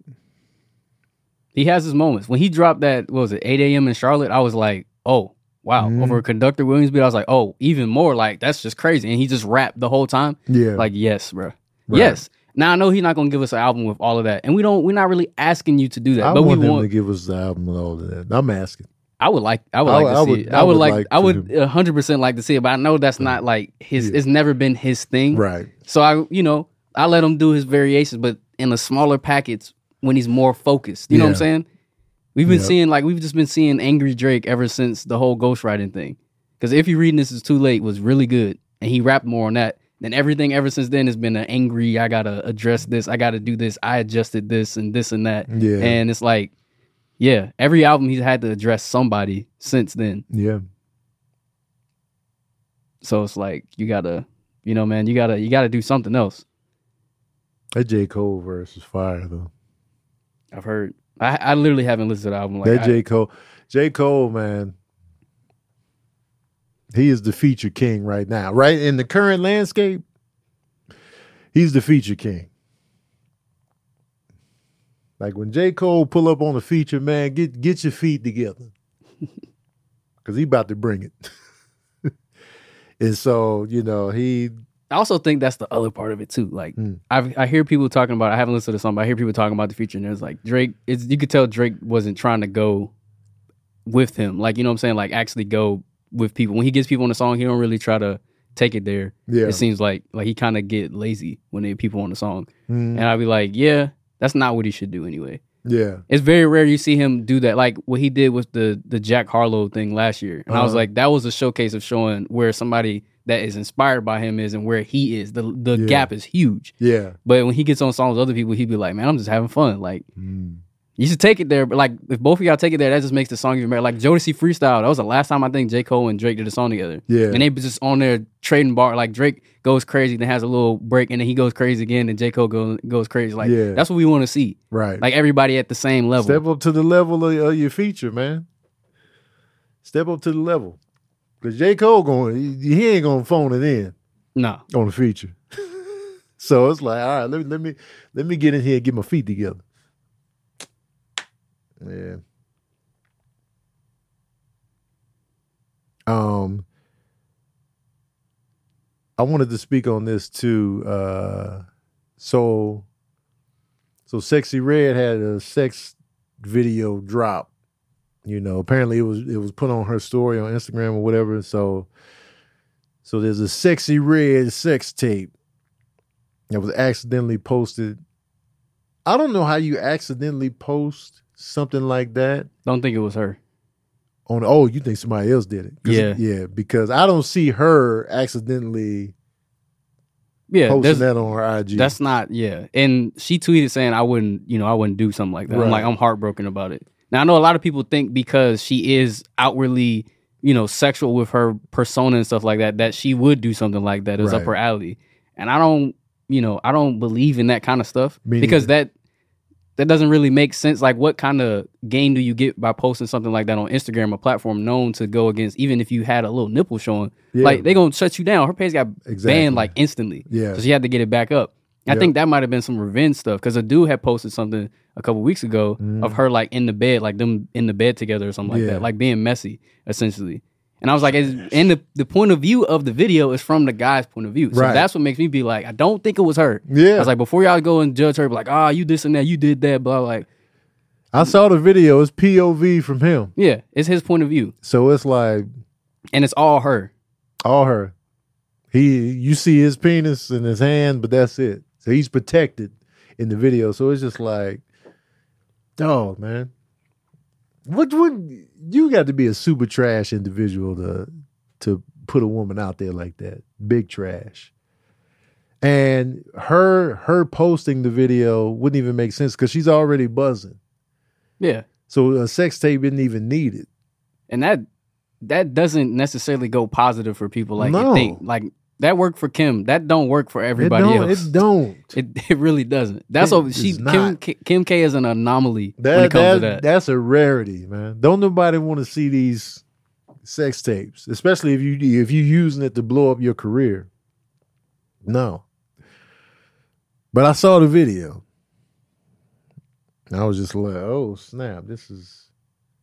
he has his moments. When he dropped that, what was it, eight a.m. in Charlotte, I was like, oh, wow. Mhm. Over Conductor Williams beat, I was like, oh, even more. Like, that's just crazy. And he just rapped the whole time. yeah. Like, yes, bro. Right. Yes. Now, I know he's not going to give us an album with all of that. And we don't, we're not really asking you to do that. I but want we him want, to give us the album and all of that. I'm asking. I would like, I would I like would- to I see would- it. I I would would like, like I to would do- one hundred percent like to see it, but I know that's not like his, Yeah. it's never been his thing. Right. So I, you know, I let him do his variations, but in a smaller package when he's more focused. You know what I'm Yeah. saying? We've been Yeah. seeing like we've just been seeing angry Drake ever since the whole ghostwriting thing. Because If You Reading This Is Too Late was really good, and he rapped more on that. Then everything ever since then has been an angry. I gotta address this. I gotta do this. I adjusted this and this and that. Yeah. And it's like, yeah, every album he's had to address somebody since then. Yeah. So it's like you gotta, you know, man, you gotta you gotta do something else. That J. Cole verse is fire though. I've heard. I, I literally haven't listened to the album. Like that I- J. Cole. J. Cole, man. He is the feature king right now. Right in the current landscape, he's the feature king. Like when J. Cole pull up on a feature, man, get get your feet together. Cause he about to bring it. And so, you know, he I also think that's the other part of it too. Like Mm. I I hear people talking about. I haven't listened to the song, but I hear people talking about the feature, and there's like Drake. It's you could tell Drake wasn't trying to go with him. Like you know what I'm saying. Like actually go with people. When he gets people on the song, he don't really try to take it there. Yeah. It seems like like he kind of get lazy when they people on the song, Mm. and I'd be like, yeah, that's not what he should do anyway. yeah. It's very rare you see him do that. Like what he did with the the Jack Harlow thing last year, and I was Uh-huh. like, that was a showcase of showing where somebody that is inspired by him is and where he is. The the Yeah. gap is huge. Yeah. But when he gets on songs with other people, he'd be like, man, I'm just having fun. Like Mm. you should take it there. But like if both of y'all take it there, that just makes the song even better. Like Jodeci Freestyle, that was the last time I think J. Cole and Drake did a song together. Yeah. And they was just on there trading bar. Like Drake goes crazy, then has a little break, and then he goes crazy again, and J. Cole goes goes crazy. Like Yeah. that's what we want to see. Right. Like everybody at the same level. Step up to the level of, of your feature, man. Step up to the level. Because J. Cole going, he, he ain't gonna phone it in No. on the feature. So it's like, all right, let me let me let me get in here and get my feet together. Yeah. Um I wanted to speak on this too. Uh so So Sexy Red had a sex video drop. You know, apparently it was it was put on her story on Instagram or whatever. So, so there's a Sexy Red sex tape that was accidentally posted. I don't know how you accidentally post something like that. Don't think it was her. On oh, you think somebody else did it? Yeah, yeah. Because I don't see her accidentally. Yeah, posting that on her I G. That's not. Yeah, and she tweeted saying, "I wouldn't, you know, I wouldn't do something like that." Right. I'm like, I'm heartbroken about it. Now I know a lot of people think because she is outwardly, you know, sexual with her persona and stuff like that, that she would do something like that. It's Right. up her alley, and I don't, you know, I don't believe in that kind of stuff Me because neither. that. That doesn't really make sense. Like, what kind of gain do you get by posting something like that on Instagram, a platform known to go against, even if you had a little nipple showing? Yeah. Like, they gonna shut you down. Her page got Exactly. banned like instantly. Yeah. So she had to get it back up. I Yep. think that might have been some revenge stuff because a dude had posted something a couple weeks ago of her like in the bed, like them in the bed together or something like Yeah. that, like being messy essentially. And I was like, is- and the, the point of view of the video is from the guy's point of view. So Right. that's what makes me be like, I don't think it was her. Yeah. I was like, before y'all go and judge her, be like, ah, you this and that, you did that, blah, like, I saw the video. It's P O V from him. yeah, it's his point of view. So it's like And it's all her. all her. He, you see his penis in his hand, but that's it. So he's protected in the video. So it's just like, dog, man. What would you got to be a super trash individual to to put a woman out there like that? Big trash. And her her posting the video wouldn't even make sense because she's already buzzing. Yeah. So a sex tape isn't even needed. And that that doesn't necessarily go positive for people like No. you think. Like that worked for Kim. That don't work for everybody it don't, else. It don't. It it really doesn't. That's It what she does Kim, not. K- Kim K is an anomaly That, when it comes that, to that. That's a rarity, man. Don't nobody want to see these sex tapes, especially if you if you using it to blow up your career. No. But I saw the video. I was just like, oh snap, this is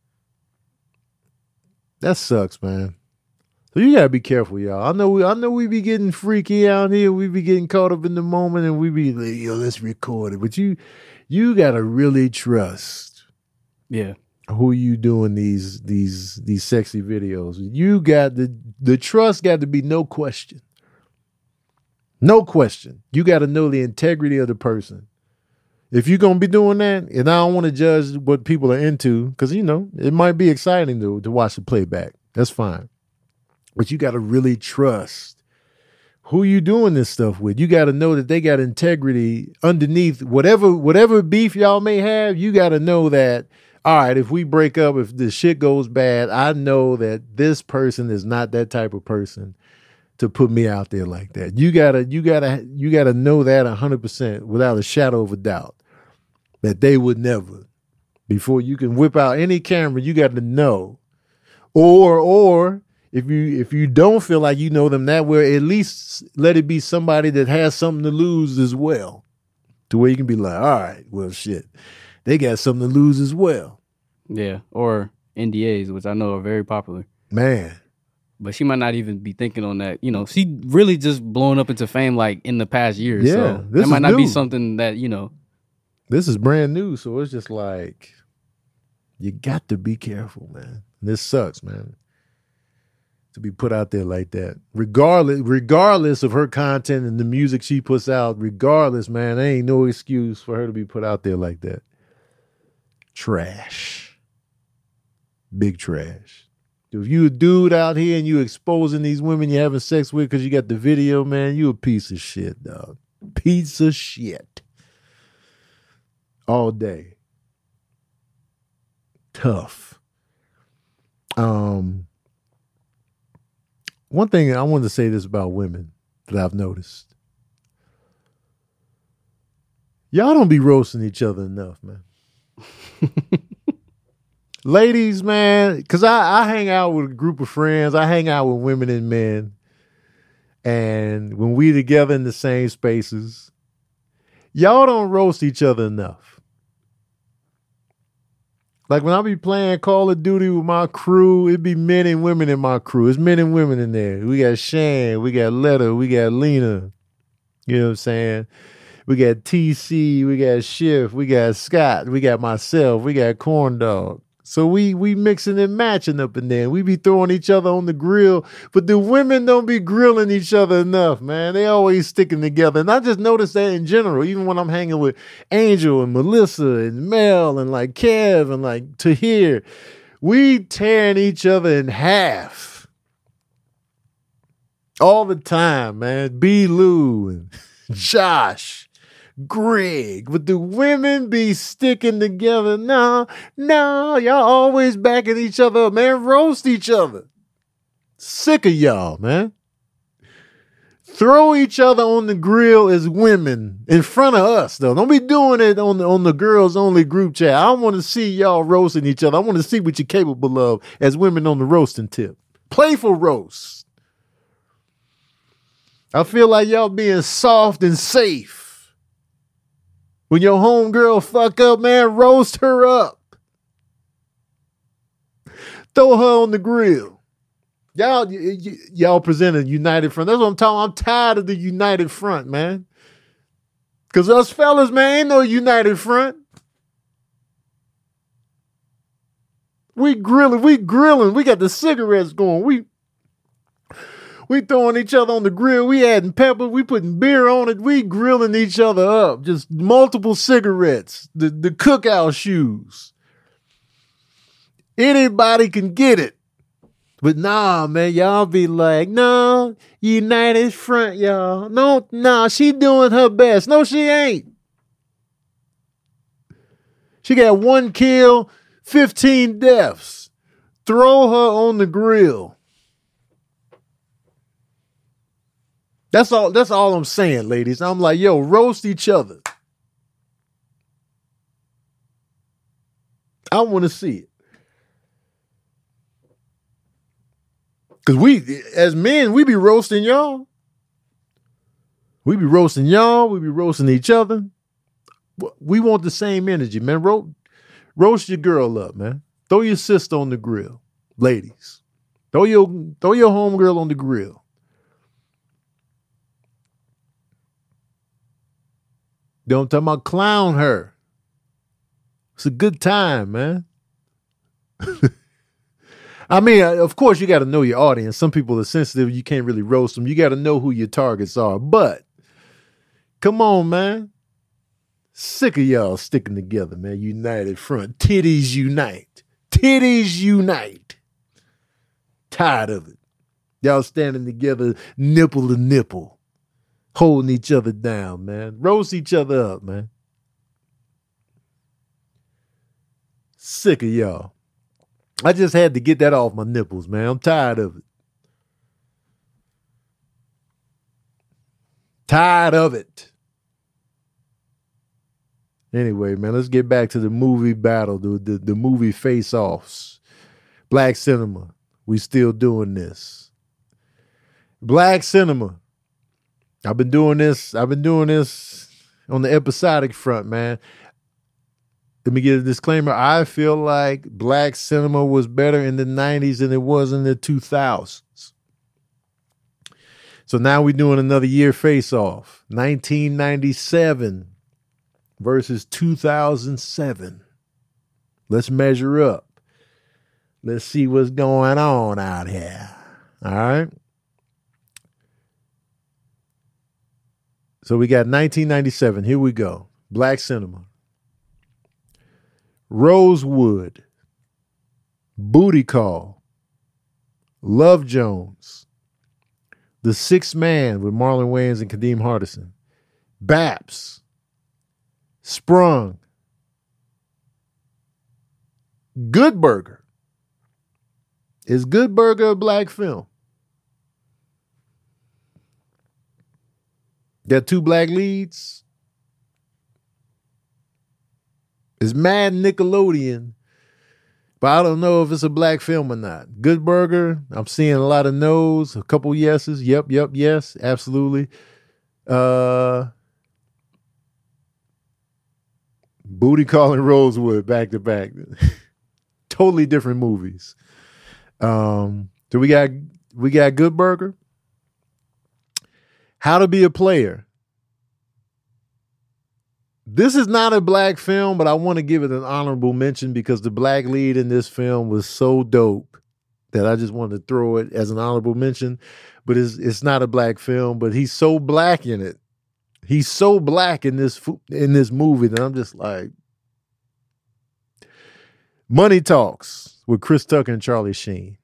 that sucks, man. So you gotta be careful, y'all. I know we I know we be getting freaky out here, we be getting caught up in the moment and we be like, yo, let's record it. But you you gotta really trust Yeah. who you doing these these these sexy videos. You got the the trust got to be no question. No question. You got to know the integrity of the person. If you're going to be doing that, and I don't want to judge what people are into, because, you know, it might be exciting to, to watch the playback. That's fine. But you got to really trust who you doing this stuff with. You got to know that they got integrity underneath whatever whatever beef y'all may have. You got to know that, all right, if we break up, if the shit goes bad, I know that this person is not that type of person to put me out there like that. You gotta, you gotta, you gotta know that a hundred percent without a shadow of a doubt that they would never. Before you can whip out any camera, you got to know. Or, or if you if you don't feel like you know them that well, at least let it be somebody that has something to lose as well, to where you can be like, all right, well, shit, they got something to lose as well. Yeah. Or N D As, which I know are very popular. Man. But she might not even be thinking on that. You know, she really just blown up into fame like in the past year. Yeah, so this that might is not be new. something that, you know. This is brand new, so it's just like, you got to be careful, man. This sucks, man, to be put out there like that. Regardless, regardless of her content and the music she puts out, regardless, man, there ain't no excuse for her to be put out there like that. Trash. Big trash. If you a dude out here and you exposing these women you're having sex with because you got the video, man, you a piece of shit, dog. Piece of shit. All day. Tough. Um, one thing I wanted to say this about women that I've noticed. Y'all don't be roasting each other enough, man. Ladies, man, because I, I hang out with a group of friends. I hang out with women and men. And when we together in the same spaces, y'all don't roast each other enough. Like when I be playing Call of Duty with my crew, it be men and women in my crew. It's men and women in there. We got Shan, we got Letta, we got Lena. You know what I'm saying? We got T C, we got Schiff, we got Scott, we got myself, we got Corn Dog. So we we mixing and matching up in there. We be throwing each other on the grill, but the women don't be grilling each other enough, man. They always sticking together. And I just noticed that in general, even when I'm hanging with Angel and Melissa and Mel and like Kev and like Tahir, we tearing each other in half all the time, man. B. Lou and Josh. Greg, but the women be sticking together. No, no, y'all always backing each other up, man. Roast each other. Sick of y'all, man. Throw each other on the grill as women in front of us, though. Don't be doing it on the, on the girls only group chat. I want to see y'all roasting each other. I want to see what you're capable of as women on the roasting tip. Playful roast. I feel like y'all being soft and safe. When your homegirl fuck up, man, roast her up. Throw her on the grill. Y'all, y- y- y'all present a united front. That's what I'm talking. I'm tired of the united front, man. Because us fellas, man, ain't no united front. We grilling, we grilling. We got the cigarettes going. We We throwing each other on the grill. We adding pepper. We putting beer on it. We grilling each other up. Just multiple cigarettes. The, the cookout shoes. Anybody can get it. But nah, man, y'all be like, no, united front, y'all. No, nah, she doing her best. No, she ain't. She got one kill, fifteen deaths. Throw her on the grill. That's all, that's all I'm saying, ladies. I'm like, yo, roast each other. I want to see it. Because we, as men, we be roasting y'all. We be roasting y'all. We be roasting each other. We want the same energy, man. Ro- roast your girl up, man. Throw your sister on the grill. Ladies. Throw your, throw your homegirl on the grill. Don't talk about clown her. It's a good time, man. I mean, of course, you got to know your audience. Some people are sensitive. You can't really roast them. You got to know who your targets are. But come on, man. Sick of y'all sticking together, man. United front. Titties unite. Titties unite. Tired of it. Y'all standing together, nipple to nipple. Holding each other down, man. Roast each other up, man. Sick of y'all. I just had to get that off my nipples, man. I'm tired of it. Tired of it. Anyway, man, let's get back to the movie battle, the, the, the movie face-offs. Black cinema. We still doing this. Black cinema. I've been doing this. I've been doing this on the episodic front, man. Let me get a disclaimer. I feel like black cinema was better in the nineties than it was in the two thousands. So now we're doing another year face-off. nineteen ninety-seven versus two thousand seven. Let's measure up. Let's see what's going on out here. All right. So we got nineteen ninety-seven. Here we go. Black cinema. Rosewood. Booty Call. Love Jones. The Sixth Man with Marlon Wayans and Kadeem Hardison. Baps. Sprung. Good Burger. Is Good Burger a black film? There are two black leads. It's Mad Nickelodeon, but I don't know if it's a black film or not. Good Burger, I'm seeing a lot of no's, a couple yeses. Yep, yep, yes, absolutely. Uh, Booty Call and Rosewood, back to back. Totally different movies. Um, so we got we got Good Burger. How to Be a Player. This is not a black film, but I want to give it an honorable mention because the black lead in this film was so dope that I just wanted to throw it as an honorable mention. But it's it's not a black film, but he's so black in it. He's so black in this in this movie that I'm just like, Money Talks with Chris Tucker and Charlie Sheen.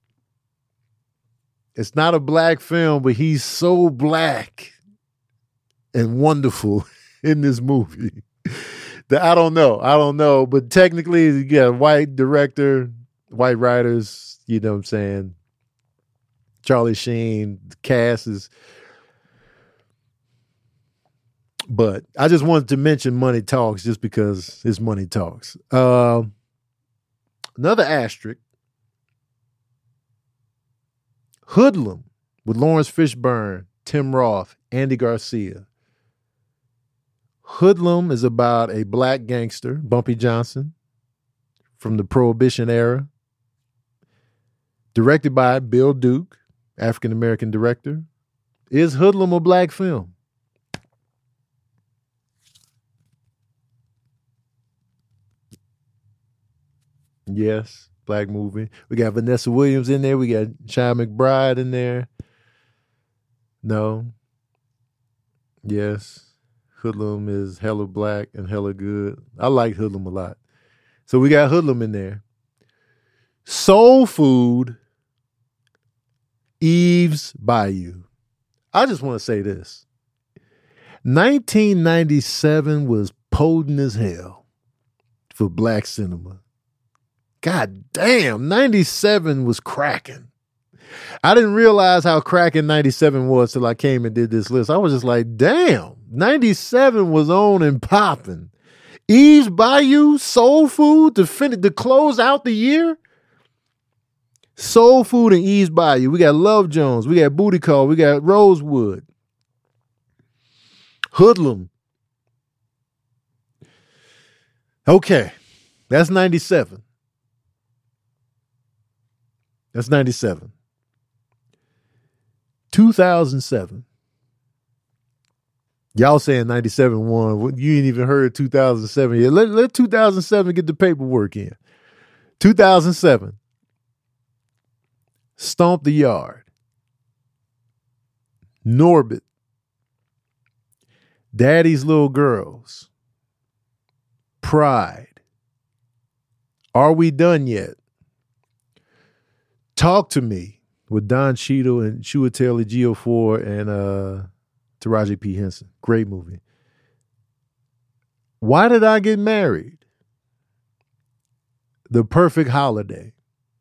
It's not a black film, but he's so black and wonderful in this movie that I don't know. I don't know. But technically, you got a white director, white writers, you know what I'm saying? Charlie Sheen, the cast is. But I just wanted to mention Money Talks just because it's Money Talks. Uh, another asterisk. Hoodlum with Lawrence Fishburne, Tim Roth, Andy Garcia. Hoodlum is about a black gangster, Bumpy Johnson, from the Prohibition era. Directed by Bill Duke, African-American director. Is Hoodlum a black film? Yes, black movie. We got Vanessa Williams in there. We got Shia McBride in there. No. Yes. Hoodlum is hella black and hella good. I like Hoodlum a lot. So we got Hoodlum in there. Soul Food, Eve's Bayou. I just want to say this. nineteen ninety-seven was potent as hell for black cinema. God damn, ninety-seven was cracking. I didn't realize how cracking ninety-seven was till I came and did this list. I was just like, damn, ninety-seven was on and popping. Eve's Bayou, Soul Food to finish to close out the year. Soul Food and Eve's Bayou. We got Love Jones. We got Booty Call. We got Rosewood. Hoodlum. Okay, that's ninety-seven. That's ninety-seven. two thousand seven. Y'all saying ninety-seven won. You ain't even heard two thousand seven yet. Let, let two thousand seven get the paperwork in. two thousand seven. Stomp the Yard. Norbit. Daddy's Little Girls. Pride. Are We Done Yet? Talk to Me with Don Cheadle and Chiwetel Ejiofor and uh, Taraji P. Henson. Great movie. Why Did I Get Married? The Perfect Holiday.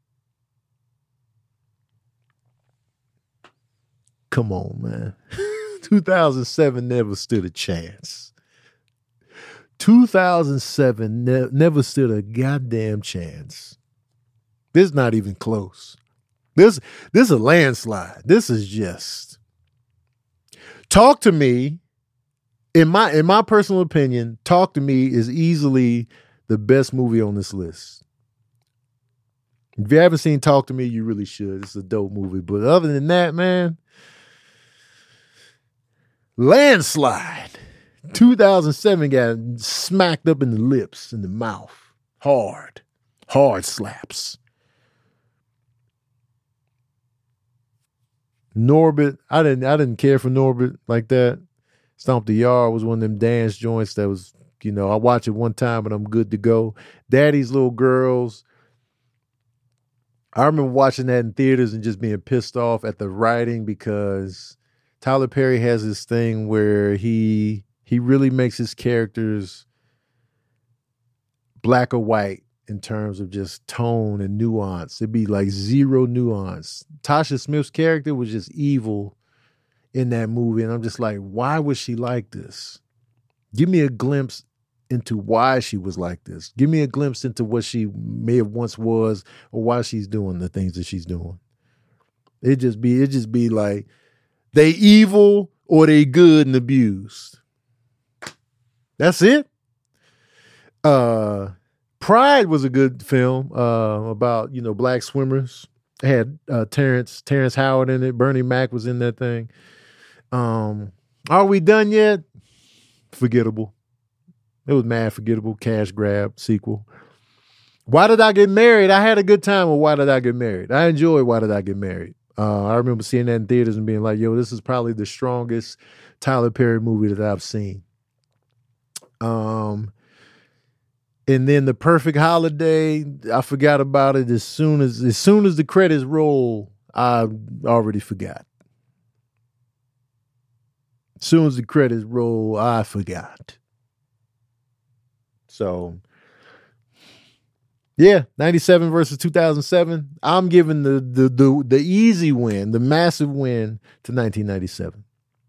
Come on, man. two thousand seven never stood a chance. two thousand seven ne- never stood a goddamn chance. This is not even close. This, this is a landslide. This is just. Talk to Me, in my in my personal opinion, Talk to Me is easily the best movie on this list. If you haven't seen Talk to Me, you really should. It's a dope movie. But other than that, man, landslide. two thousand seven got smacked up in the lips, in the mouth. Hard. Hard slaps. Norbit, I didn't I didn't care for Norbit like that. Stomp the Yard was one of them dance joints that was, you know, I watch it one time and I'm good to go. Daddy's Little Girls. I remember watching that in theaters and just being pissed off at the writing because Tyler Perry has this thing where he he really makes his characters black or white in terms of just tone and nuance. It'd be like zero nuance. Tasha Smith's character was just evil in that movie. And I'm just like, why was she like this? Give me a glimpse into why she was like this. Give me a glimpse into what she may have once was or why she's doing the things that she's doing. It just be, it just be like, they evil or they good and abused. That's it. Uh, Pride was a good film uh, about, you know, black swimmers. It had uh, Terrence Terrence Howard in it. Bernie Mac was in that thing. Um, Are We Done Yet? Forgettable. It was mad forgettable, cash grab sequel. Why Did I Get Married? I had a good time with Why Did I Get Married? I enjoyed Why Did I Get Married? Uh, I remember seeing that in theaters and being like, yo, this is probably the strongest Tyler Perry movie that I've seen. Um, and then The Perfect Holiday, I forgot about it as soon as as soon as the credits roll, I already forgot. As soon as the credits roll, I forgot. So, yeah, ninety-seven versus two thousand seven. I'm giving the the the the easy win, the massive win to nineteen ninety-seven.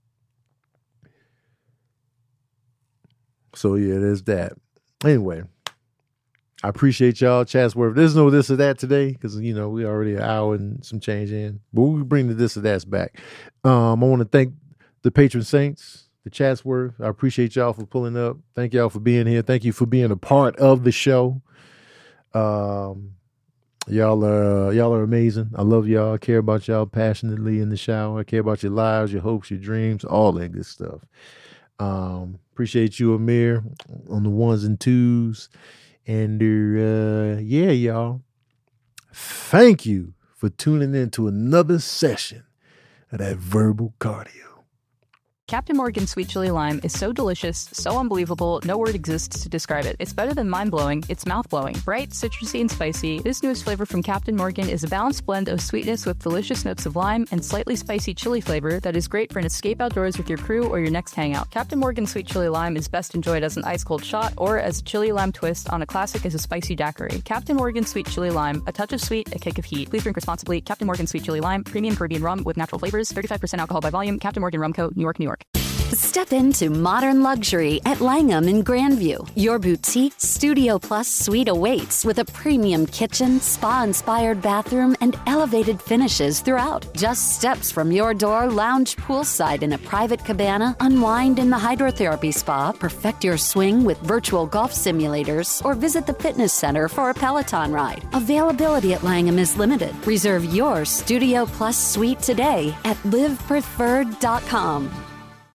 So yeah, there's that. Anyway, I appreciate y'all. Chatsworth. There's no this or that today because, you know, we already an hour and some change in. But we'll bring the this or that's back. Um, I want to thank the patron saints, the Chatsworth. I appreciate y'all for pulling up. Thank y'all for being here. Thank you for being a part of the show. Um, y'all are uh, y'all are amazing. I love y'all. I care about y'all passionately in the shower. I care about your lives, your hopes, your dreams, all that good stuff. Um, appreciate you, Amir, on the ones and twos. And uh, yeah, y'all, thank you for tuning in to another session of that verbal cardio. Captain Morgan's Sweet Chili Lime is so delicious, so unbelievable, no word exists to describe it. It's better than mind-blowing, it's mouth-blowing. Bright, citrusy, and spicy, this newest flavor from Captain Morgan is a balanced blend of sweetness with delicious notes of lime and slightly spicy chili flavor that is great for an escape outdoors with your crew or your next hangout. Captain Morgan's Sweet Chili Lime is best enjoyed as an ice-cold shot or as a chili lime twist on a classic as a spicy daiquiri. Captain Morgan's Sweet Chili Lime, a touch of sweet, a kick of heat. Please drink responsibly. Captain Morgan's Sweet Chili Lime, premium Caribbean rum with natural flavors, thirty-five percent alcohol by volume. Captain Morgan Rum Co., New York, New York. Step into modern luxury at Langham in Grandview. Your boutique Studio Plus suite awaits with a premium kitchen, spa-inspired bathroom, and elevated finishes throughout. Just steps from your door, lounge poolside in a private cabana, unwind in the hydrotherapy spa, perfect your swing with virtual golf simulators, or visit the fitness center for a Peloton ride. Availability at Langham is limited. Reserve your Studio Plus suite today at live preferred dot com.